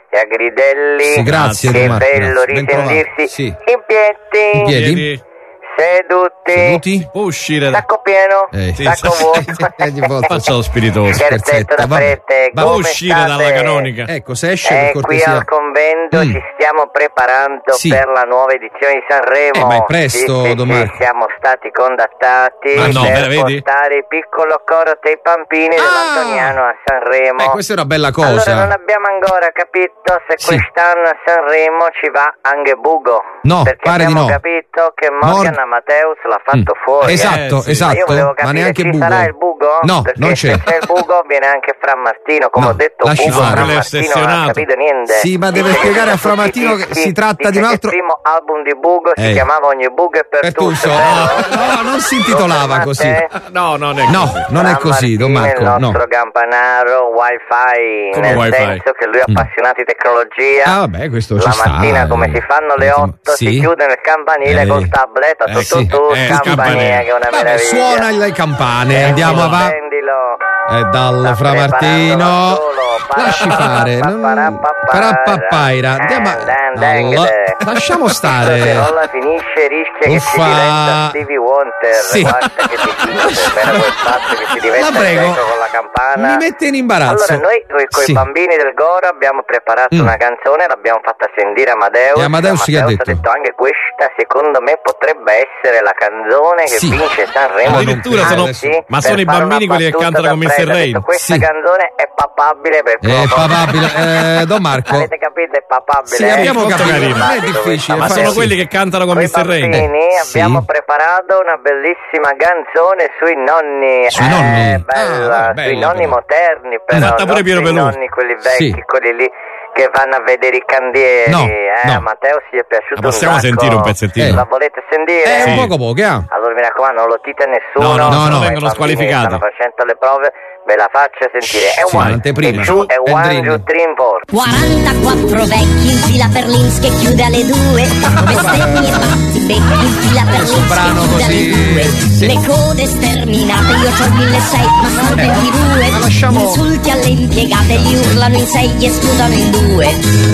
e a Gridelli. Sì, grazie, che Marco, bello grazie. Ben risentirsi Sì. in piedi. In piedi. Seduti. Seduti? Può uscire. Sacco pieno. Eh, sì, Sacco vuoto. Faccia lo spiritoso. Scherzetto da fretta. Va a uscire dalla canonica. Ecco, se esce Eh, per qui cortesia. al convento Mm. ci stiamo preparando Sì. per la nuova edizione di Sanremo. Eh, ma è presto, Sì, sì, Don sì, Marco. siamo stati contattati Ma no, per vedi? portare il piccolo coro dei Pampini dell'Antoniano a Sanremo. Eh, questa è una bella cosa. Allora non abbiamo ancora capito se Sì. quest'anno a Sanremo ci va anche Bugo. No, perché pare di abbiamo no. capito che Morgan Mor- Amadeus l'ha fatto fuori. Esatto, eh. Ma esatto, io volevo ma capire, neanche ci Bugo. sarà il Bugo? No, perché non c'è. se c'è il Bugo viene anche Fra Martino, come No, ho detto lasci Bugo fare. Fra Quello è Martino non ha ossessionato. capito niente. Sì, ma deve Dice spiegare che a Fra tutti i Martino che dischi, si tratta di un dice altro- che il primo album di Bugo si Eh. chiamava Ogni Bugo è per Pertuso. tutti. No, no, non si intitolava così. No, non è No, così. non è così, Don Marco. Il No. nostro campanaro wifi, Come nel wifi? senso che lui è appassionato di tecnologia. Ah, vabbè, questo La ci sta. mattina eh. come si fanno le otto Sì. si chiude nel campanile Eh. col tablet Eh, tu sì. tu tu Eh, il campania campanile. che è una Vabbè, meraviglia. suona le campane, andiamo avanti. Prendilo. E dal Fra Martino. Lasci fare. non- Parapappaira. Andiamo a- Alla- Lasciamo Se stare. non la finisce rischia che si Uffa. diventa Stevie Wonder. Sì. Guarda che difficile per quel fatto che si diventa La prego. greco con la campana. Mi mette in imbarazzo. Allora noi con Sì. i bambini del Goro abbiamo preparato Mm. una canzone, l'abbiamo fatta sentire a Amadeus. E Amadeus che ha detto? anche questa secondo me potrebbe essere la canzone che Sì. vince Sanremo. Addirittura sono- Anzi, ma per sono i fare bambini una quelli che battuta cantano da con mister preda, ha Rain. detto, Questa Sì. canzone è papabile per È papabile. Eh, Don Marco. Avete capito? È papabile. Sì, eh? abbiamo Molto capito. carino. Non è difficile. Ma fai sono sì. quelli che cantano con Coi mister Rain. bambini Eh, abbiamo sì. preparato una bellissima canzone sui nonni. Sui eh, nonni? bella, Ah, sui bella, nonni però. moderni però. Fatta pure non Piero sui Pelù. nonni quelli vecchi, Sì. quelli lì che vanno a vedere i candieri. No, eh, no. a Matteo si è piaciuto La possiamo un sacco. sentire un pezzettino? La volete sentire? Eh, un Sì. poco poco, ah. Allora mi raccomando, non lo dite a nessuno. No, no, no, no. i vengono bambini squalificati. Stanno facendo le prove, ve la faccio sentire. È Sì, one, l'anteprima. e two, e E one, dream. two, three, four. quarantaquattro vecchi in fila per l'Inps che chiude alle due. Bestemmi e batti becchi in fila per Questo l'Inps che brano chiude alle così, due. sì. Le code sterminate, io c'ho il milleseicento, ma sono ventidue. ma lasciamo- Insulti alle impiegate, gli urlano in sei e escludono in due.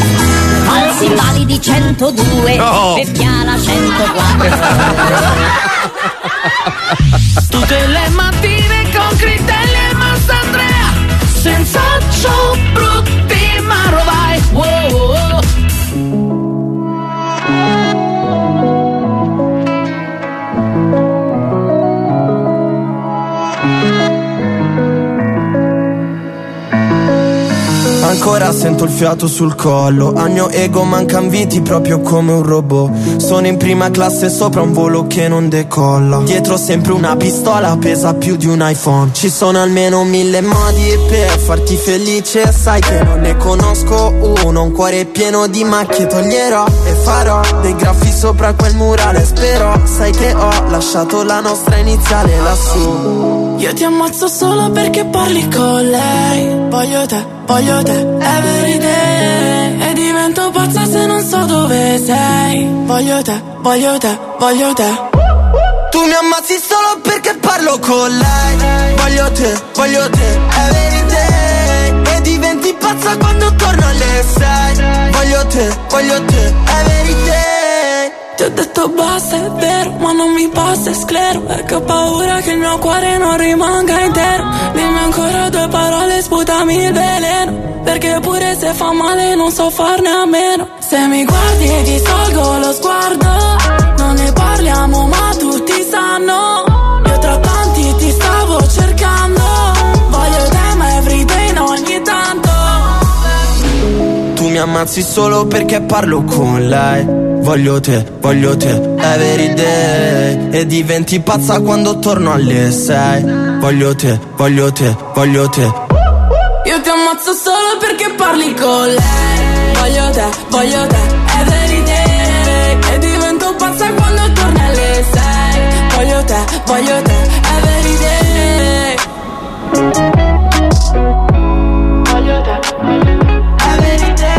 Falsi validi centodue No. e Piara centoquattro. Tutte le mattine con Critelli e Massandrea, senza ciò brutti ma rovai. Wow, wow, wow. Ancora sento il fiato sul collo, al mio ego mancan viti proprio come un robot. Sono in prima classe sopra un volo che non decolla. Dietro sempre una pistola, pesa più di un iPhone. Ci sono almeno mille modi per farti felice. Sai che non ne conosco uno, un cuore pieno di macchie. Toglierò e farò dei graffi sopra quel murale. Spero, sai che ho lasciato la nostra iniziale lassù. Io ti ammazzo solo perché parli con lei. Voglio te, voglio te, every day. E divento pazza se non so dove sei. Voglio te, voglio te, voglio te. Tu mi ammazzi solo perché parlo con lei. Voglio te, voglio te, every day. E diventi pazza quando torno alle sei. Voglio te, voglio te, every day. Ti ho detto basta, è vero, ma non mi passa, è sclero. Perché ho paura che il mio cuore non rimanga intero. Dimmi ancora due parole, sputami il veleno. Perché pure se fa male non so farne a meno. Se mi guardi e ti tolgo lo sguardo, non ne parliamo ma tutti sanno. Io tra tanti ti stavo cercando. Voglio te ma everyday no, ogni tanto. Tu mi ammazzi solo perché parlo con lei. Voglio te, voglio te, every day. E diventi pazza quando torno alle sei. Voglio te, voglio te, voglio te. Io ti ammazzo solo perché parli con lei. Voglio te, voglio te, every day. E divento pazza quando torni alle sei. Voglio te, voglio te, every day. Voglio te, every day.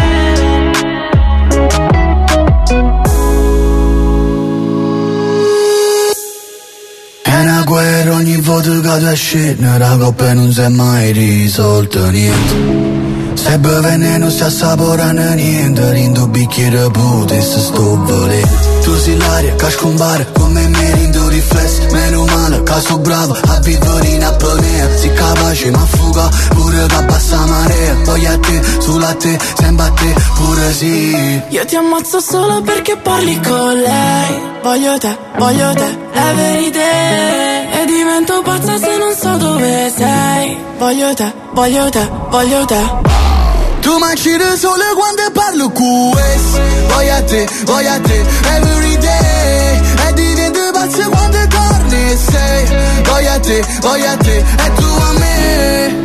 È una guerra ogni volta che tu esci, nella coppa non si è mai risolto niente. Se beve non si assaporano niente, rindo bicchiere pute se sto volendo. Tu sei l'aria, casco un bar, come me rindo riflesso. Meno male, caso bravo, a vivere in apnea. Si capace ma fuga, pure che passa marea. Poi a te, sulla te, sembra a te, pure sì. Io ti ammazzo solo perché parli con lei. Voglio te, voglio te, every day. E divento pazza se non so dove sei. Voglio te, voglio te, voglio te. Tu mangi da sole quando parlo con questo. Voglio a te, voglio a te, every day. E divento pazza quando torni e sei. Voglio a te, voglio a te, e tu a me.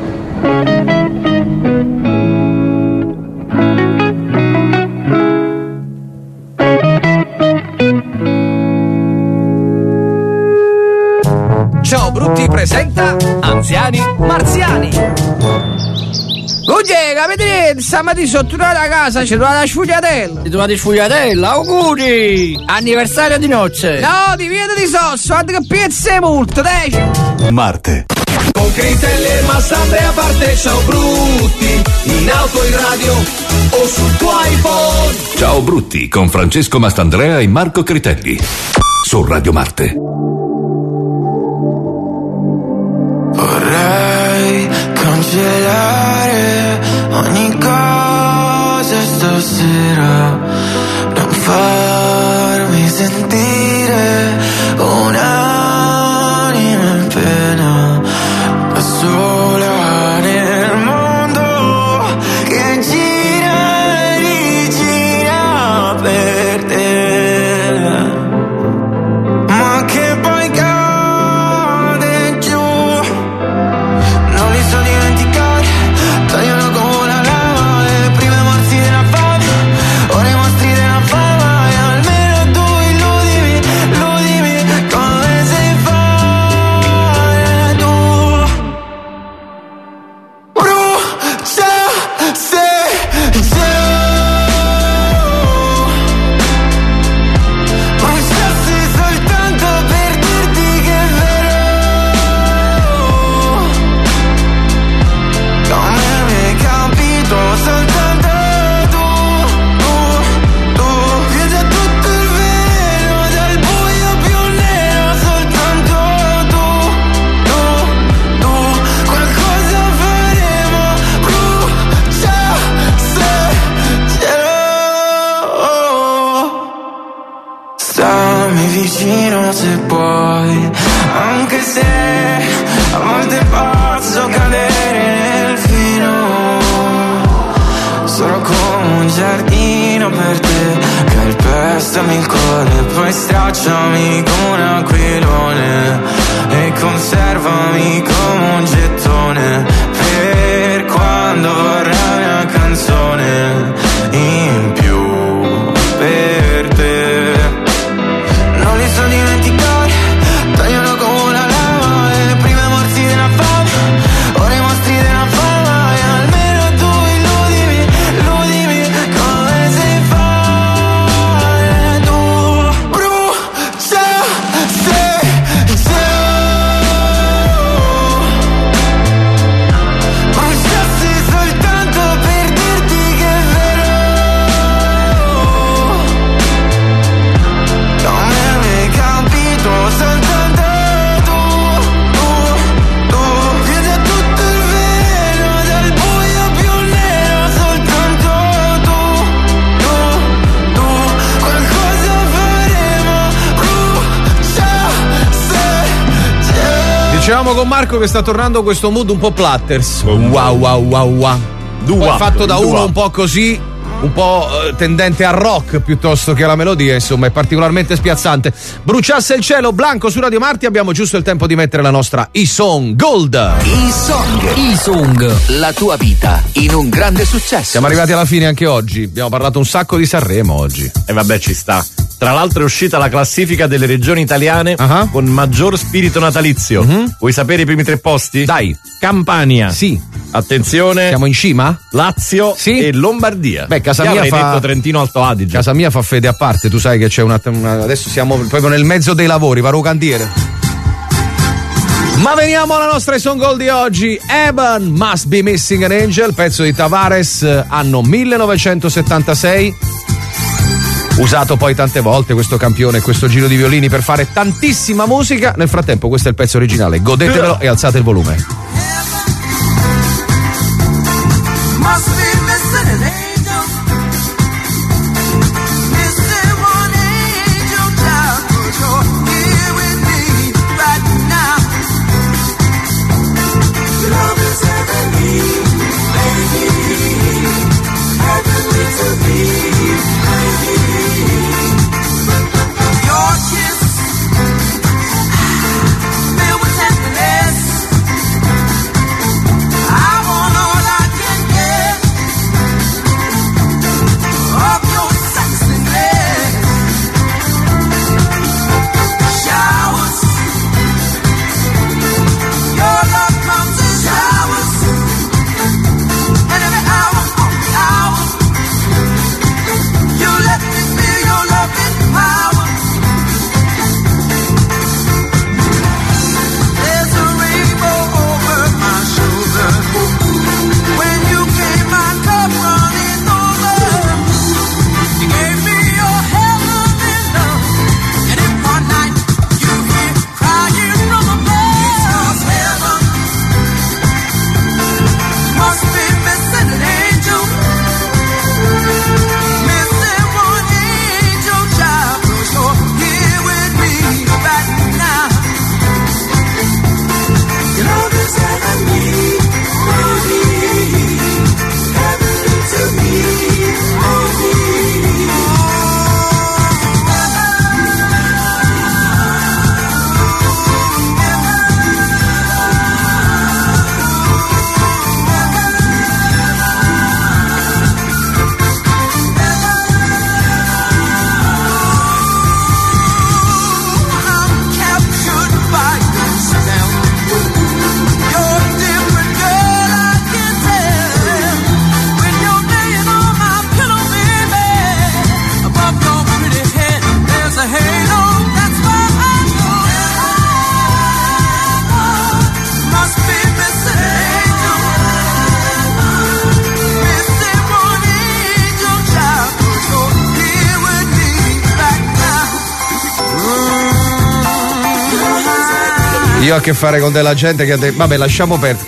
Ciao Brutti presenta Anziani Marziani. Oggi, capite, stamattina sono tornato a casa, c'è trovata la sfugliatella. Ti trovate sfugliatella? Auguri! Anniversario di nozze. No, di via di sosso, guarda che pizze molto, dai. Marte. Con Critelli e Massandrea parte Ciao Brutti, in auto, in radio o sul tuo iPhone. Ciao Brutti con Francesco Mastandrea e Marco Critelli su Radio Marte. Vorrei cancellare ogni cosa stasera, non farmi sentire un'anima in pena, da sola nel mondo che gira e rigira per te, ma che poi cade giù. Non li so dimenticare, tagliano come la lava, le prime morsi della fame, ora i mostri della fama, e almeno tu illudimi, illudimi come sei fare tu. Brucia se giù, bruciassi soltanto per dirti che è vero, come mi hai capito soltanto tu, tu, tu, chiudi tutto il velo dal buio più nero, soltanto tu, tu, tu, qualcosa faremo, brucia se cielo. Stammi vicino se puoi, anche se a volte posso cadere nel fino. Sono come un giardino per te, calpestami il cuore, poi stracciami come un aquilone e conservami come un gettone per quando vorrai una canzone in più per te. Non li so dimenticare, tagliano come la lava, e le prime morsi della fame, ora i mostri della fama, e almeno tu illudimi, illudimi come sei fare tu. Brucia se giù, bruciassi soltanto per dirti che è vero, come mi hai capito soltanto tu, tu, tu, chiudi tutto il velo dal buio più nero, soltanto tu, tu, tu, qualcosa faremo, brucia se giù. Dicevamo con Marco che sta tornando questo mood un po' Platters. Wow wow wow wow. Poi fatto da uno un po' così, un po' eh, tendente al rock piuttosto che alla melodia, insomma, è particolarmente spiazzante. Bruciasse il cielo, Blanco su Radio Marti, abbiamo giusto il tempo di mettere la nostra E-Song Gold. E-Song. E-Song, la tua vita in un grande successo. Siamo arrivati alla fine anche oggi, abbiamo parlato un sacco di Sanremo oggi. E vabbè, ci sta. Tra l'altro è uscita la classifica delle regioni italiane uh-huh. con maggior spirito natalizio. Uh-huh. Vuoi sapere i primi tre posti? Dai. Campania. Sì. Attenzione. Siamo in cima? Lazio sì. e Lombardia. Beh, casa Io mia avrei fa... detto Trentino Alto Adige. Casa mia fa fede a parte, tu sai che c'è una... una... Adesso siamo proprio nel mezzo dei lavori, varo cantiere. Ma veniamo alla nostra song goal di oggi. Evan, Must Be Missing an Angel, pezzo di Tavares, anno millenovecentosettantasei. Usato poi tante volte questo campione e questo giro di violini per fare tantissima musica. Nel frattempo questo è il pezzo originale, godetevelo e alzate il volume. Must be missing an angel, missing one angel child, 'cause you're here with me right now. Your love is heavenly, baby, heavenly to me, baby. Your kiss filled with tenderness. I want all I can get of your sexiness. Showers, your love comes in showers, and every hour on the hour, you let me feel your loving power. There's a rainbow over my shoulder. When you came, my cup running over. You gave me your heavenly love, and in one night you hear crying from above. Heaven must be missing an angel, missing one angel child, 'cause you're here with me right now. Your love is heavenly, baby, heavenly to me, baby. I'm captured by your spell. You're a different girl, I can tell. When you're laying on my pillow, baby, above your pretty head, there's a halo. That's why I know must be missing an angel, missing one angel child, 'cause you're here with me right now. Io ho a che fare con della gente che ha detto vabbè, lasciamo perdere.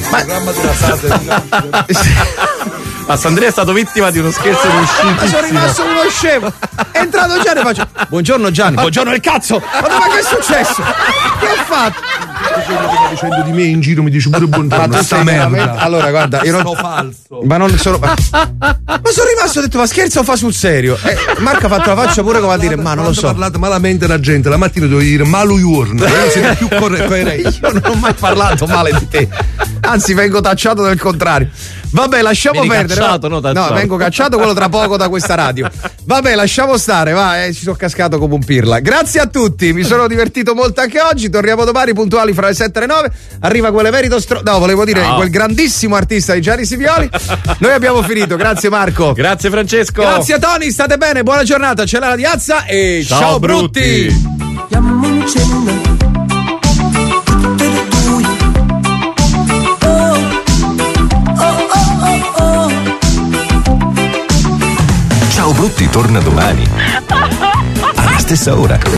Massandrea è stato vittima di uno scherzo di uscita. Ma sono rimasto uno scemo. È entrato Gianni e faccio buongiorno Gianni, buongiorno il cazzo. Ma che è successo? Che ha fatto? Dicendo di me in giro mi dice pure buongiorno. Ma tu sei veramente... Allora guarda, io non... Sono falso. Ma non sono. Ma sono rimasto, ho detto ma scherzo o fa sul serio? E Marco ha fatto la faccia pure come a dire ma non lo so. Parlate malamente la gente, la mattina devo dire malu iurn. Io siete più coerenti. Io non ho mai parlato male di te. Anzi, vengo tacciato del contrario. Vabbè, lasciamo Vieni perdere. Cacciato, no, no, vengo cacciato quello tra poco da questa radio. Vabbè, lasciamo stare, va, eh, ci sono cascato come un pirla. Grazie a tutti, mi sono divertito molto anche oggi. Torniamo domani puntuali fra le sette e le nove. Arriva quell'emerito stro... No, volevo dire no. quel grandissimo artista di Gianni Sivioli. Noi abbiamo finito, grazie Marco. Grazie Francesco. Grazie Tony, state bene, buona giornata. C'è la Diazza e ciao, ciao brutti. brutti. Ciao Brutti torna domani alla stessa ora.